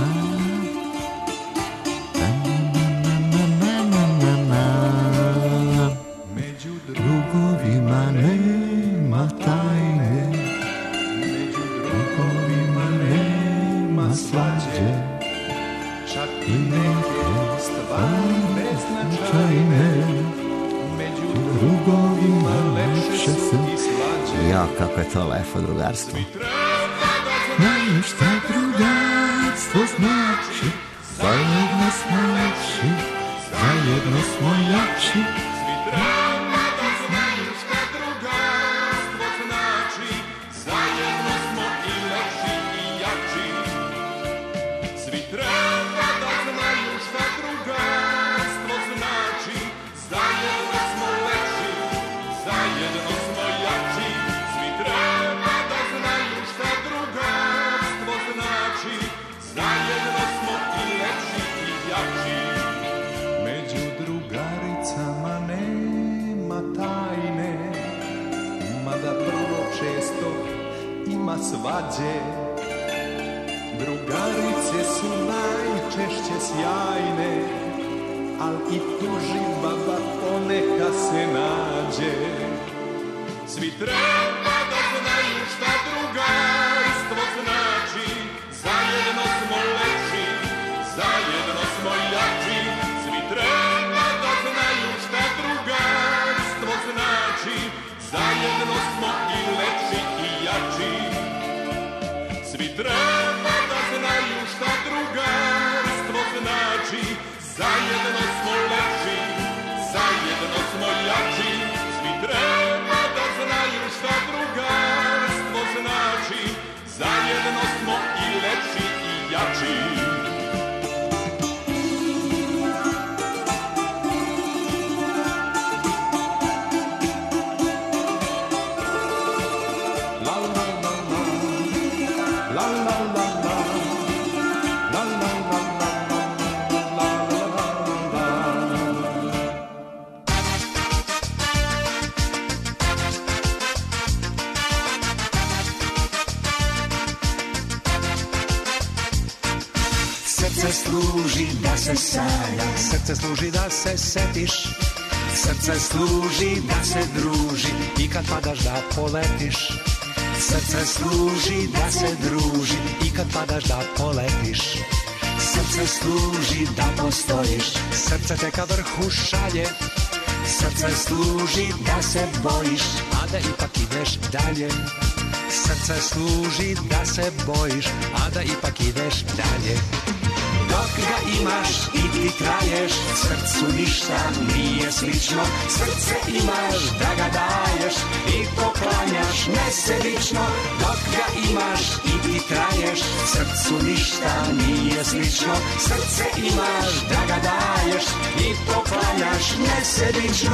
Među drugovima nema tajne, među drugovima nema slađe, čak i neke stvari beznačajne, među drugovima lepše su i slađe. Ja, kako je to lepo drugarstvo. Znaju šta drugarstvo znači, zajedno smo lepši, zajedno smo jači. Svi treba da znaju šta drugarstvo znači, zajedno smo i lepši i jači. Svi treba da znaju šta drugarstvo znači, zajedno smo lepši, zajedno smo jači. Svi treba da znaju šta drugarstvo znači, zajedno smo i lepši i jači. Među drugaricama nema tajne, mada vrlo često ima svađe. Drugarice su najčešće sjajne, al i tuži baba poneka se nađe. Svi treba da znaju šta drugarstvo znači, zajedno smo lepši, zajedno smo jači. Svi treba da znaju šta drugarstvo znači, zajedno smo i lepši i jači. Svi treba da znaju šta drugarstvo znači, zajedno smo lepši, zajedno smo jači. Svi treba da znaju šta drugarstvo znači, zajedno smo i lepši i jači. Srce služi da se sanja, srce služi da se setiš, srce služi da se druži i kad padaš da poletiš. Srce služi da se druži i kad padaš da poletiš. Srce služi da postojiš, srce te ka vrhu šalje. Srce služi da se bojiš, a da ipak ideš dalje. Srce služi da se bojiš, a da ipak ideš dalje. Dok ga imaš i ti traješ, srcu ništa nije slično. Srce imaš da ga daješ i poklanjaš nesebično. Dok ga imaš i ti traješ, srcu ništa nije slično. Srce imaš da ga daješ i poklanjaš nesebično.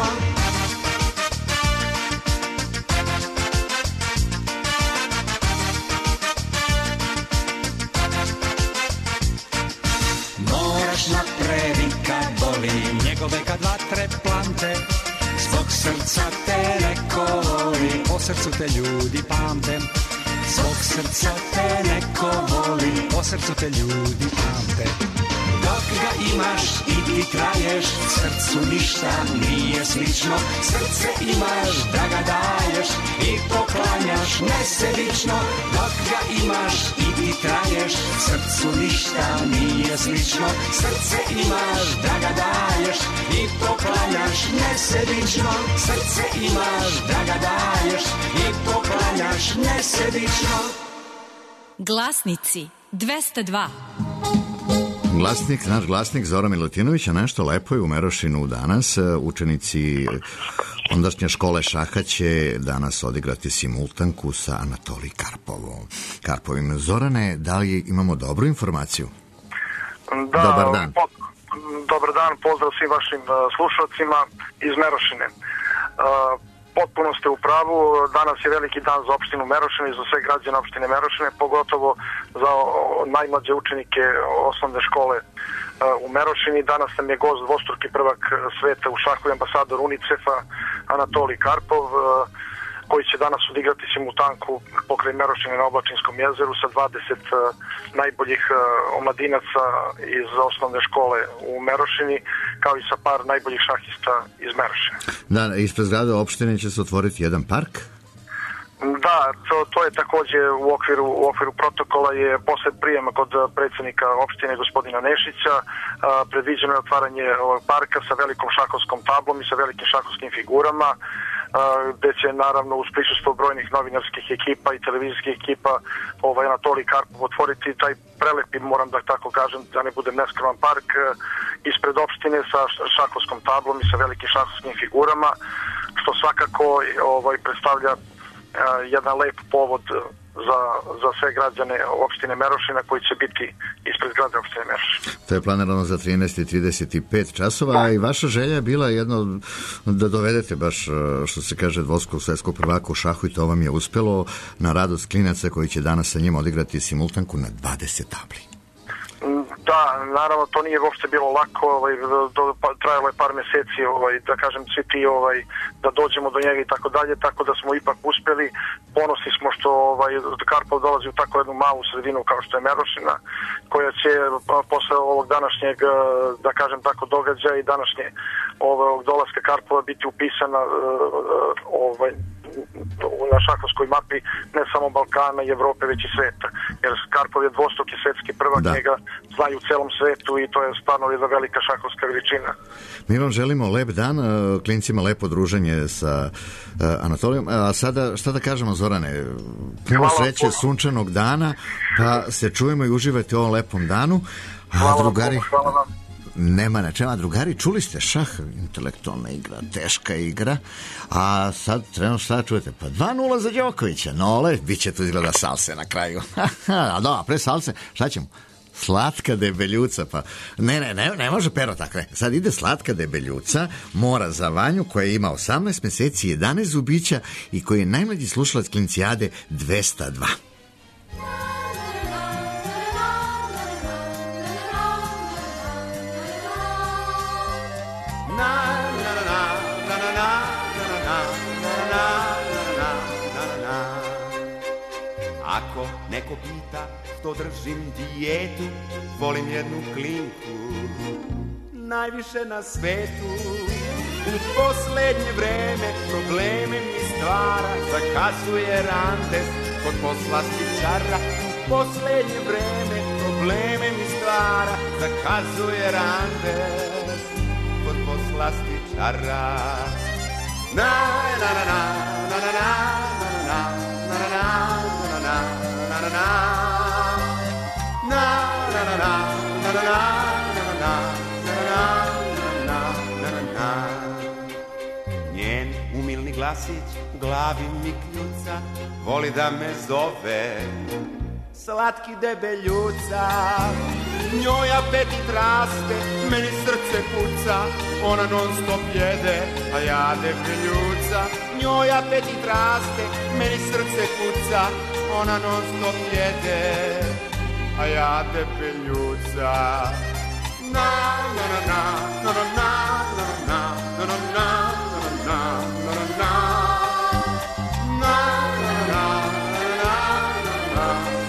Napred i kad boli, njegove kad vatre plante, zbog srca te neko voli, po srcu te ljudi pamte. Zbog srca te neko voli, po srcu te ljudi pamte. Dok ga imaš i ti ti traješ, srcu ništa nije slično. Srce imaš da ga daješ i poklanjaš nesebično. Dok ga imaš i ti traješ, srcu ništa nije slično. Srce imaš da ga daješ i poklanjaš nesebično. Srce imaš da ga daješ i poklanjaš nesebično. Glasnici 202. Glasnik, naš glasnik Zoran Milutinović, a nešto lepo je u Merošinu danas. Učenici ondašnje škole šaha će danas odigrati simultanku sa Anatolij Karpovim. Zorane, da li imamo dobru informaciju? Da, dobar dan. Dobar dan, pozdrav svim vašim slušalcima iz Merošine. Potpuno ste u pravu, danas je veliki dan za opštinu Merošine i za sve građane opštine Merošine, pogotovo za najmlađe učenike osnovne škole u Merošini. Danas nam je gost dvostruki prvak sveta u šahu i ambasador UNICEF-a Anatolij Karpov, koji će danas odigrati simultanku pokraj Merošine na Oblačinskom jezeru sa 20 najboljih omladinaca iz osnovne škole u Merošini, kao i sa par najboljih šahista iz Merošine. Da, ispred zgrade opštine će se otvoriti jedan park? Da, to je takođe u okviru protokola je posle prijema kod predsjednika opštine gospodina Nešića predviđeno je otvaranje parka sa velikom šahovskom tablom i sa velikim šahovskim figurama, gde će naravno uz prisustvo brojnih novinarskih ekipa i televizijskih ekipa Anatolij Karpov otvoriti taj prelepi, moram da tako kažem, da ne bude neskroman park ispred opštine sa šahovskom tablom i sa velikim šahovskim figurama, što svakako predstavlja jedan lep povod za sve građane opštine Merošina koji će biti ispred zgrade opštine Merošina. To je planirano za 13:35 časova, a i vaša želja je bila jedno da dovedete baš, što se kaže, dvostrukog svetskog prvaka u šahu i to vam je uspelo na radost klinaca koji će danas sa njima odigrati simultanku na 20 tabli. Da, naravno, to nije uopšte bilo lako, trajalo je par meseci, da kažem, svi ti, da dođemo do njega i tako dalje, tako da smo ipak uspeli. Ponosni smo što Karpov dolazi u tako jednu malu sredinu kao što je Merošina, koja će posle ovog današnjeg, da kažem tako, događaja i današnje ovog dolaska Karpova biti upisana na šahovskoj mapi ne samo Balkana i Evrope, već i sveta. Jer Karpov je dvostruki svetski prvak, njega znaju u celom svetu i to je stvarno jedna velika šahovska veličina. Mi vam želimo lep dan, klincima lepo druženje sa Anatolijom. A sada, šta da kažemo, Zorane, puno sreće sunčanog dana, pa se čujemo i uživajte u ovom lepom danu. Hvala vam. Nema na čema, drugari, čuli ste šah, intelektualna igra, teška igra, a sad trenutno šta čujete? Pa 2:0 za Đokovića, nole, bit će tu izgleda salse na kraju. A da, pre salse, šta ćemo? Slatka debeljuca, pa ne može pero takve. Sad ide slatka debeljuca, mora za Vanju koja ima 18 meseci, 11 zubića i koji je najmlađi slušalac Klincijade 202. Ako neko pita što držim dijetu, volim jednu klinku najviše na svetu. U poslednje vreme probleme mi stvara, zakazuje randes kod poslastičara. U poslednje vreme probleme mi stvara, zakazuje randes kod poslastičara. Na na na na na na na na na na. Njen umilni glasić u glavi mi kljuca, voli da me zove slatki debeljuca. Njoj apetit raste, meni srce puca, ona non stop jede, a ja debeljuca. Njoj apetit raste, meni srce puca, ona non stop jede, a ja debeljuca. Na na na na na na na na na na na na na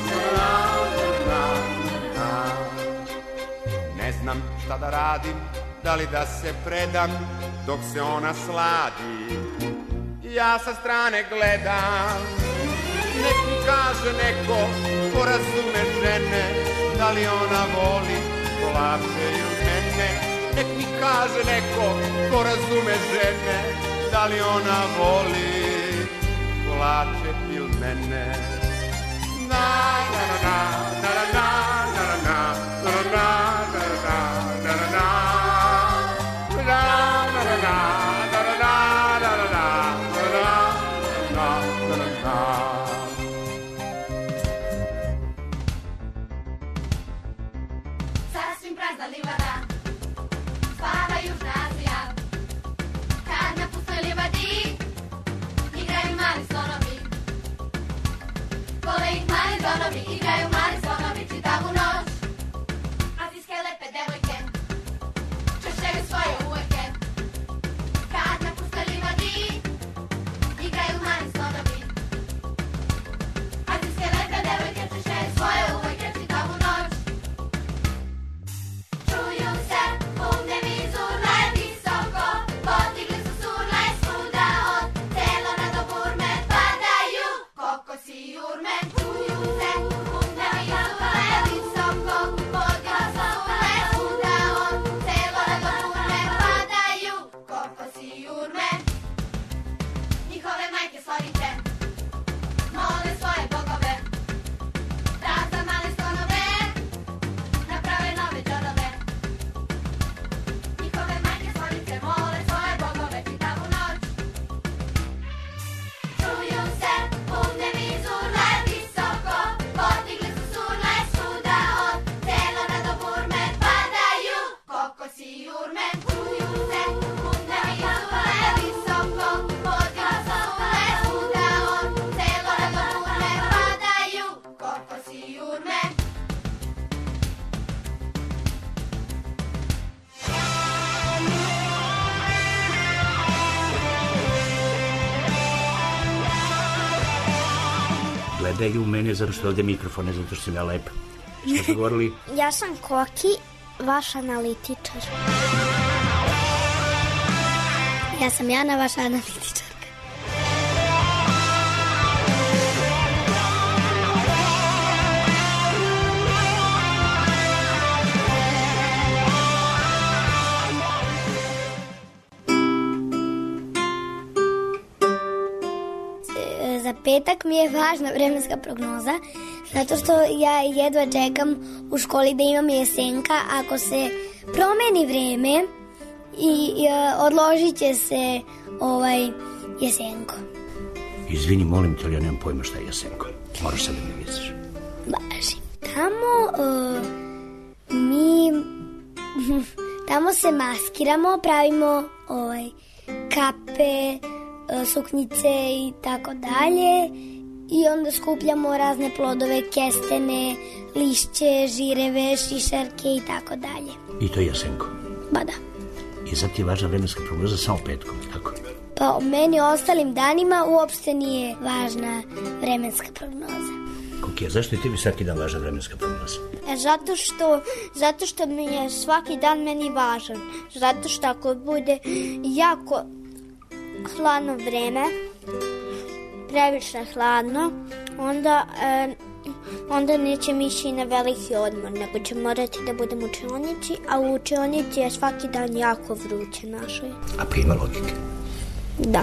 šta da radim, da li da se predam dok se ona sladi. Ja sa strane gledam, nek mi kaže neko ko razume žene, da li ona voli kolače ili mene. Nek mi kaže neko ko razume žene, da li ona voli kolače ili mene. Na na na na na na na na na na na na. Sasvim prazna livada, spava Južna Azija. Kad na pustoj livadi igraju mali slonovi, vole ih mali zonovi, igraju mali slonovi čitavu noć. Azijske lepe devojke češljaju svoje uveke. Kad na pustoj livadi igraju mali slonovi, azijske lepe devojke češljaju svoje uveke čitavu noć. Čuju se bubnjevi zurle visoko, podigli su surle svuda od Celona do Burme padaju kokosi i jurme. Čuju se bubnjevi zurle visoko, podigli su surle svuda od Celona do Burme padaju kokosi i jurme. Njihove majke slonice mole svoje bogove da za male slonove naprave nove džonove. Njihove majke slonice mole svoje bogove čitavu noć. Čuju se bubnjevi zurle visoko, podigli su surle svuda od Celona do Burme padaju kokosi i jurme. Čuju se bubnjevi zurle visoko, podigli su surle svuda od Celona do Burme padaju kokosi i jurme. Gledaju u mene zato što ovde mikrofon, ne zato što sam ja lepa. Što ste govorili? Ja sam Koki, vaš analitičar. Ja sam Jana, vaša analitičarka. Za petak mi je važna vremenska prognoza, zato što ja jedva čekam u školi da imam jesenka. Ako se promeni vreme i odložit će se jesenko. Izvini, molim te, ali ja nemam pojma šta je jesenko. Moraš sad da mi misliš. Važi. Tamo se maskiramo, pravimo kape, suknjice i tako dalje. I onda skupljamo razne plodove, kestene, lišće, žireve, šišarke i tako dalje. I to je jesenko? Ba da. I sad ti je važna vremenska prognoza samo petkom, tako? Pa meni ostalim danima uopšte nije važna vremenska prognoza. Kokija, zašto je tebi svaki dan važna vremenska prognoza? Zato što mi je svaki dan meni važan. Zato što ako bude jako hladno vreme, previše hladno, onda nećemo ići na veliki odmor, nego će morati da budem u učionici, a u učionici je svaki dan jako vruće našoj. A pa ima logike. Da.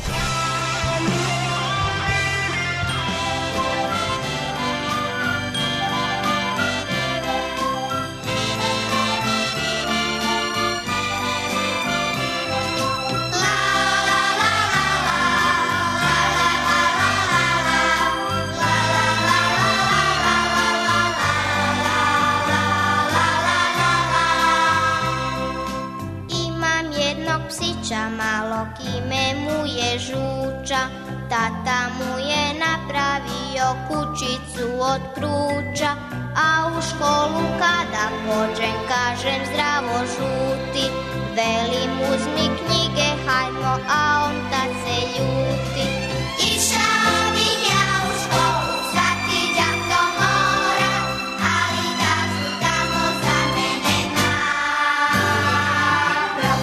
Malog ime mu je Žuča, tata mu je napravio kućicu od kruča, a u školu kada pođem kažem zdravo Žuti, velim uzmi knjige hajmo, a on tad se ljuti. Išao bih ja u školu, svaki đak to mora, ali da su tamo za mene napravili.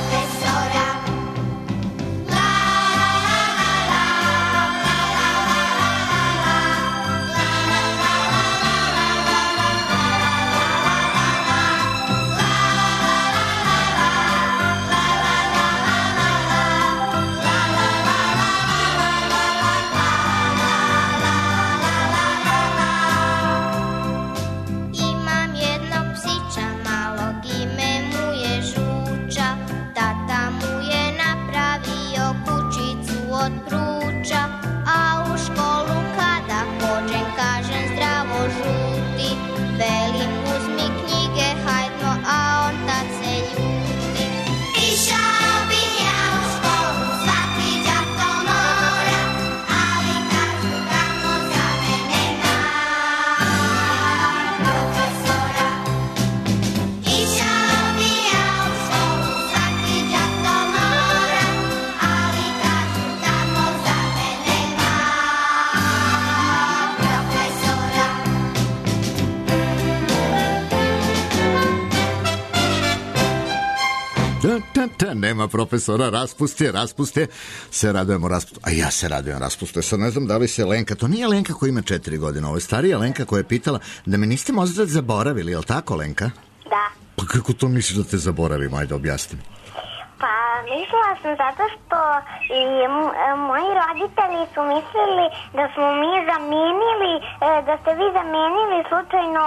Nema profesora, raspuste, se radujemo raspustu. A ja se radujem raspustu. Sad ne znam da li se Lenka, to nije Lenka koja ima 4 godine, ovo je starija Lenka koja je pitala da me niste možda zaboravili, je li tako, Lenka? Da. Pa kako to misliš da te zaboravimo? Ajde, objasni. Pa mislila sam zato što i moji roditelji su mislili da smo mi zamenili, da ste vi zamenili slučajno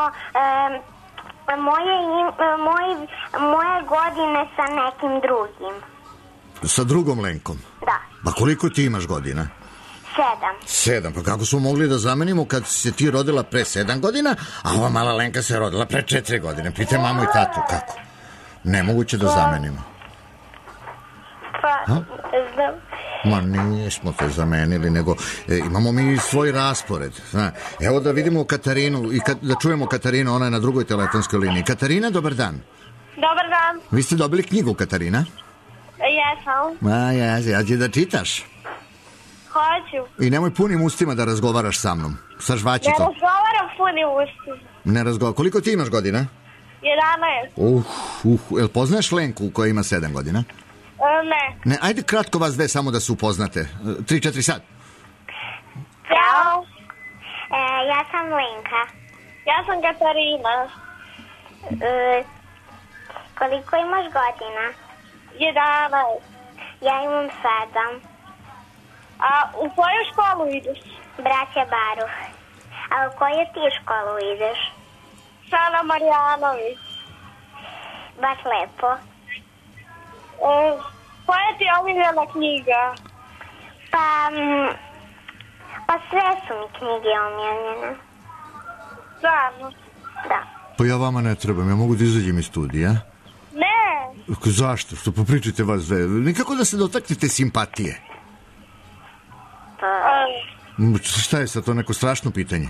moje godine sa nekim drugim. Sa drugom Lenkom? Da. Pa koliko ti imaš godina? 7. Pa kako smo mogli da zamenimo kad se ti rodila pre 7 godina, a ova mala Lenka se rodila pre 4 godine? Pitaj mamu i tatu, kako? Nemoguće da zamenimo. Pa, znam. Ma nismo te zamenili, nego imamo mi svoj raspored. Evo da vidimo Katarinu i da čujemo Katarinu, ona je na drugoj telefonskoj liniji. Katarina, dobar dan. Dobar dan. Vi ste dobili knjigu, Katarina? Jesam. Ja da čitaš? Hoću. I nemoj punim ustima da razgovaraš sa mnom. Sa žvaći to. Ne razgovaram punim ustima. Ne razgovaram. Koliko ti imaš godina? 11. Jel poznaješ Lenku koja ima 7 godina? Ne. Ajde kratko vas dve samo da se upoznate. 3-4 sad. Ćao. Ja sam Lenka. Ja sam Katarina. Koliko imaš godina? 11. Ja imam 7. A u koju školu ideš? Braća Baruh. A u koju ti školu ideš? Sana Marjanović. Baš lepo. Koja ti je omiljena knjiga? Pa sve su mi knjige omiljene. Stvarno? Da. Pa ja vama ne trebam, ja mogu da izađem iz studija. Ne. Zašto? Što popričajte vas dve. Nikako da se dotaknete simpatije. Šta je sad to neko strašno pitanje?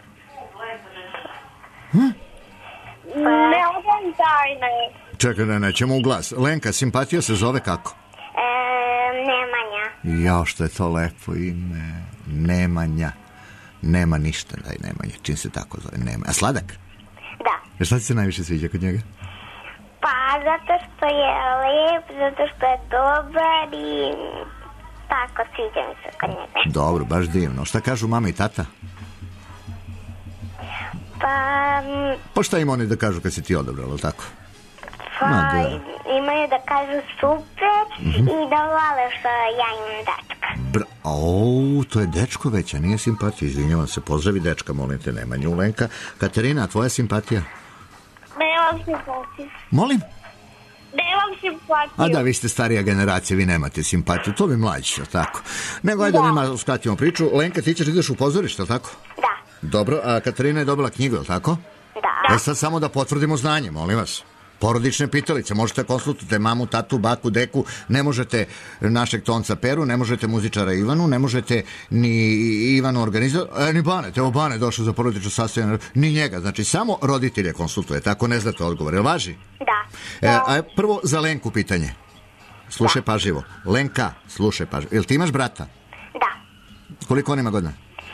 Ne odam tajne. Čekaj, ne, ćemo u glas. Lenka, simpatija se zove kako? Nemanja. Jao, što je to lepo ime. Nemanja. Nema ništa, daj Nemanja. Čim se tako zove? Nema. A sladak? Da. Šta ti se najviše sviđa kod njega? Pa, zato što je lep, zato što je dobar i tako sviđa mi se kod njega. Dobro, baš divno. Šta kažu mama i tata? Pa šta im oni da kažu kad si ti odabrala, ili tako? Pa imaju da kažu super i da vole što ja imam dečka. To je dečko već, a nije simpatija. Izvinjavam se, pozdravi dečka, molim te, Nemanju. Lenka. Katarina, a tvoja simpatija? Nemam simpatiju. Molim? Nemam simpatiju. A da, vi ste starija generacija, vi nemate simpatiju. To bi mlađi, tako? Nego, ajde da mi skratimo priču. Lenka, ti ćeš ideš u pozorište, tako? Da. Dobro, a Katarina je dobila knjigu, tako? Da. Sad samo da potvrdimo znanje, molim vas. Porodične pitalice, možete konsultujete mamu, tatu, baku, deku, ne možete našeg tonca Peru, ne možete muzičara Ivanu, ne možete ni Ivanu organizati, ni Banet, evo Banet došao za porodično sastavljanje, ni njega, znači samo roditelje konsultujete, ako ne znate odgovor, jel važi? Da. A prvo za Lenku pitanje, slušaj pažljivo, Lenka, slušaj pažljivo, jel ti imaš brata? Da. Koliko on ima godina?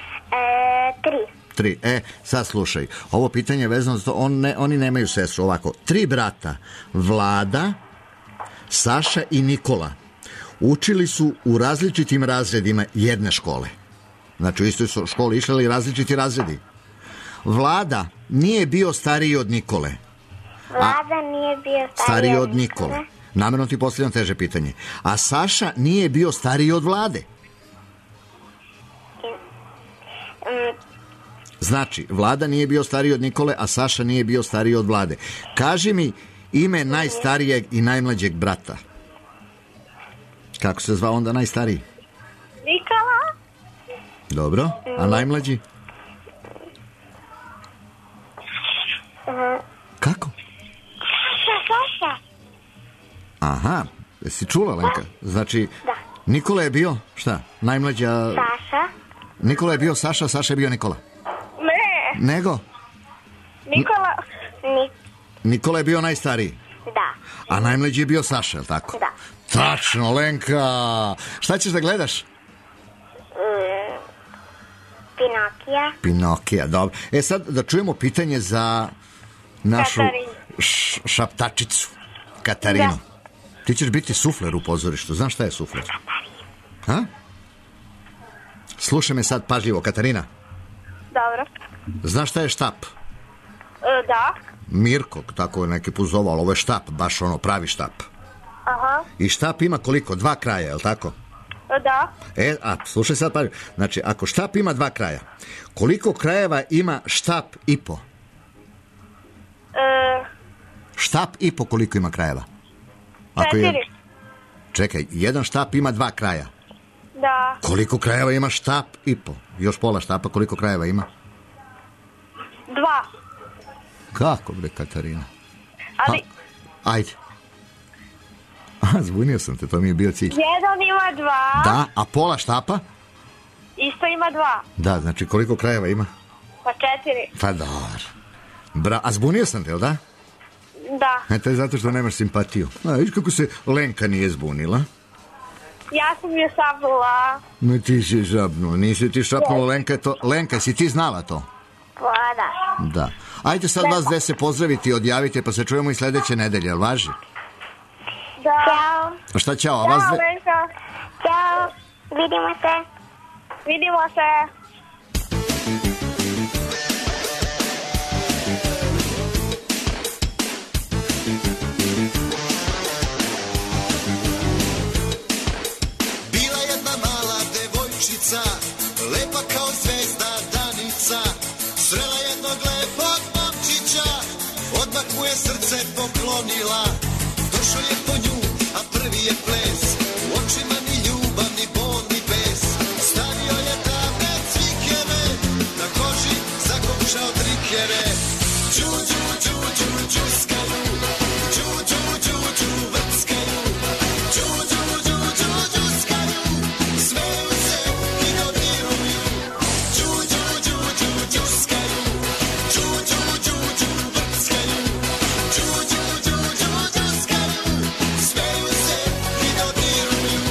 3. Sad slušaj, ovo pitanje je vezano za to, oni nemaju sestru, ovako, 3 brata, Vlada, Saša i Nikola, učili su u različitim razredima jedne škole. Znači, u istoj su školi išli, ali različiti razredi. Vlada nije bio stariji od Nikole. Vlada nije bio stariji od Nikole. Namerno ti postavljam teže pitanje. A Saša nije bio stariji od Vlade. Znači, Vlada nije bio stariji od Nikole, a Saša nije bio stariji od Vlade. Kaži mi ime najstarijeg i najmlađeg brata. Kako se zvao onda najstariji? Nikola. Dobro, a najmlađi? Kako? Saša. Aha, jesi čula, Lenka? Znači, Nikola je bio, šta? Najmlađa... Saša. Nikola je bio Saša, Saša je bio Nikola. Ne. Nego? Nikola je bio najstariji? Da. A najmlađi je bio Saša, je li tako? Da. Tačno, Lenka. Šta ćeš da gledaš? Pinokija, dobro. Sad da čujemo pitanje za našu šaptačicu, Katarinu. Ti ćeš biti sufler u pozorištu. Znaš šta je sufler? Ha? Slušaj me sad pažljivo, Katarina. Dobro. Znaš šta je štap? Da. Mirko, tako je neki put zovao, ali ovo je štap, baš ono pravi štap. Aha. I štap ima koliko? 2 kraja, je li tako? Da. Slušaj sad pažljivo. Znači, ako štap ima 2 kraja, koliko krajeva ima štap i po? Štap i po koliko ima krajeva? 4. Čekaj, jedan štap ima 2 kraja. Da. Koliko krajeva ima štap i po? Još pola štapa, koliko krajeva ima? 2. Kako bre, Katarina? Ali... Ajde. Zbunio sam te, to mi je bio cilj. Jedan ima 2. Da, a pola štapa? Isto ima 2. Da, znači koliko krajeva ima? Pa 4. Pa dobro. A zbunio sam te, jel da? Da. To je zato što nemaš simpatiju. Viš kako se Lenka nije zbunila? Ja sam je šapnula. No ti si žabnuo, nisi ti šapnula, Lenka je to... Lenka, si ti znala to? Pa da. Da. Ajde sad vas dve se pozdraviti i odjavite, pa se čujemo i sledeće nedelje, jel važi? Da. Ćao. A šta ćao? Ćao, Lenka. Ćao. Vidimo se. Vidimo se. Lepa kao zvezda Danica, srela jednog lepog momčića, odmah mu je srce poklonila. Došao je po nju, a prvi je ples, u očima ni ljubav, ni bol, ni bes. Stavio je tamne cvikere, na koži zakopčao trikere. Đu, đu, đu, đu, džuskaju, đu, đu, đu, đu, vrckaju, đu, đu, đu, đu, džuskaju, smeju se i dodiruju. Đu, đu, đu, đu, džuskaju, đu, đu, đu, đu, vrckaju, đu, đu, đu, đu, džuskaju, smeju se i dodiruju.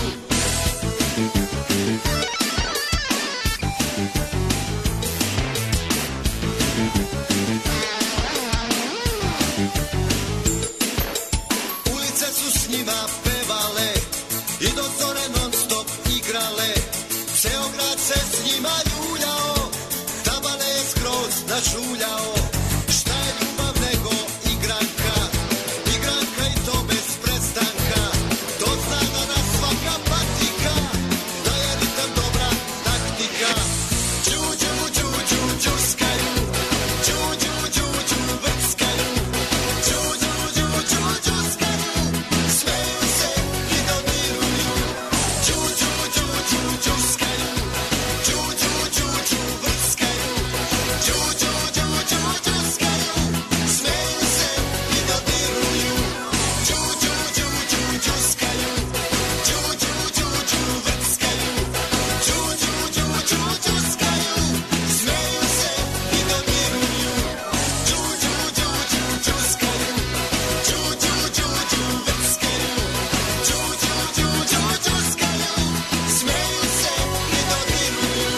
Ulice su s njima pevale i do zore non stop igrale. Ceo grad se s njima ljuljao, tabane je skroz načuljao. Šta je ljubav nego igranka, igranka i to bez prestanka. To zna da nas svaka patika, da je ritam dobra taktika. Đu, đu, đu, đu, džuskaju, đu, đu, đu, đu, vrckaju, đu, đu, đu, đu, džuskaju, smeju se i dodiruju. Đu, đu, đu, đu, džuskaju, đu, đu, đu, đu, vrckaju, đu, đu, đu, đu, džuskaju, smeju se i dodiruju. Đu, đu, đu, đu, džuskaju, đu, đu, đu, đu, vrckaju, đu, đu, đu, đu, džuskaju, smeju se i dodiruju. Đu, đu, đu, đu, džuskaju, đu, đu, đu, đu, vrckaju, đu, đu, đu, đu, džuskaju, smeju se i dodiruju.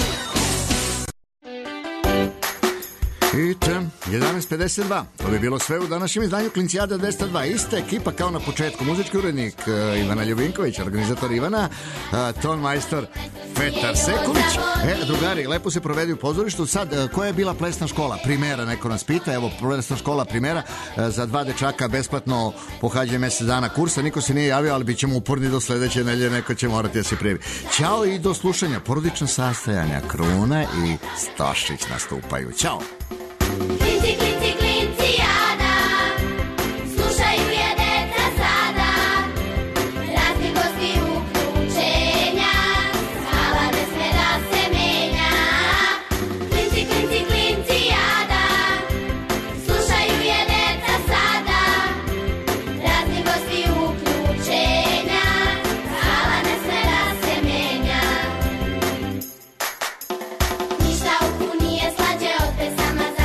I 11.52. To bi bilo sve u današnjem izdanju Klincijada 202. Ista ekipa kao na početku. Muzički urednik Ivana Ljubinković, organizator Ivana, ton majstor Petar Sekulić. Drugari, lepo se provedi u pozorištu. Sad, koja je bila plesna škola? Primera, neko nas pita. Evo, plesna škola Primera. Za 2 dečaka besplatno pohađaju mesec dana kursa. Niko se nije javio, ali bit ćemo uporni do sledeće nedelje. Neko će morati da se prijavi. Ćao i do slušanja. Porodična sastajanja. Kruna i Stošić nastupaju. Ćao. Klinci, klinci, klincijada, slušaju je deca sada, razni gosti uključenja, sala ne sme da se menja. Klinci, klinci, klincijada, slušaju je deca sada, razni gosti uključenja, sala ne sme da se menja. Ništa uku nije slađe od pesama za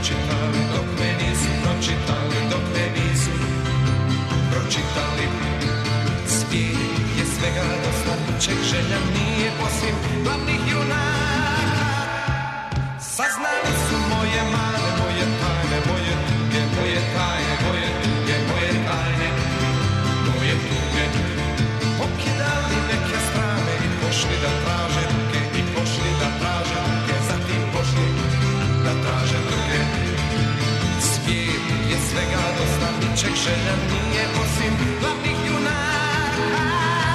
pročitali, dok me nisu pročitali, dok me nisu pročitali. Svijet je svega dosta, ček želja nije osim glavnih junaka. Saznali su moje mane, moje tajne, moje tuge, moje tajne, moje tuge, moje tajne, moje tuge. Pokidali neke strane i pošli da traže ruke, i pošli da traže ruke, zatim pošli da traže ruke. Svijet je svega dosta, ničeg želja nije osim glavnih junaka.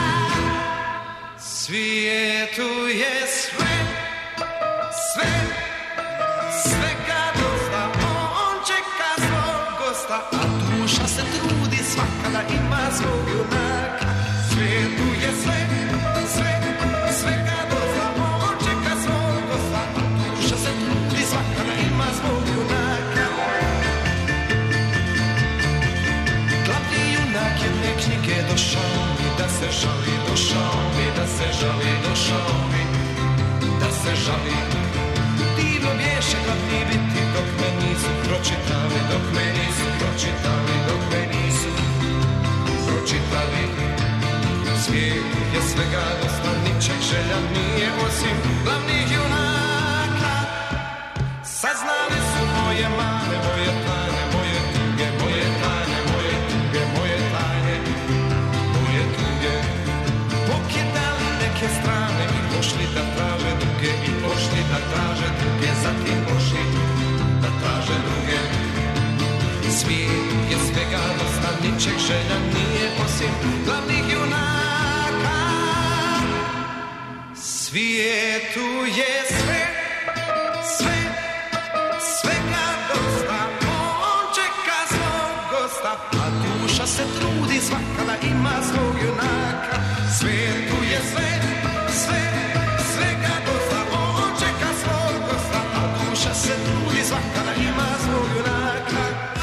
Svijetu je sve, sve, svega dosta, on čeka svog gosta, a duša se trudi svaka da ima svog junaka. Svijetu je sve, sve, svega dosta, on čeka svog gosta, a duša se trudi svaka da ima svog junaka. Glavni junak jedne knjige došao mi da se žali, došao mi da se žali, došao mi da se žali. Divno bješe glavni biti dok me nisu pročitali, dok me nisu pročitali, dok me nisu pročitali. Svijet je svega dosta, ničeg želja nije osim glavnih junaka. Saznali su moje mane, moje tajne, moje tuge, moje tajne, moje tuge, moje tajne, moje tuge. Pokidali neke strane i pošli da traže druge, i pošli da traže druge, zatim pošli da traže druge. Svijet je svega dosta, ničeg želja nije osim glavnih junaka. Svijetu je sve, sve, svega dosta, on čeka svog gosta, a duša se trudi svaka da ima svog junaka. Svijetu je sve, sve, svega dosta, on čeka svog gosta, a duša se trudi svaka da ima svog junaka.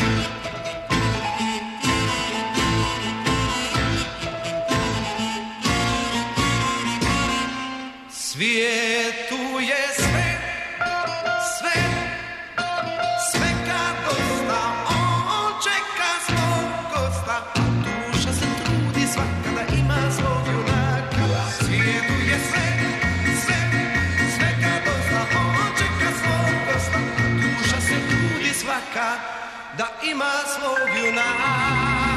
Svijetu je sve, sve, svega dosta, on čeka svog gosta, a duša se trudi svaka da ima svog junaka. Svijetu je sve, sve, svega dosta, on čeka svog gosta, a duša se trudi svaka da ima svog junaka.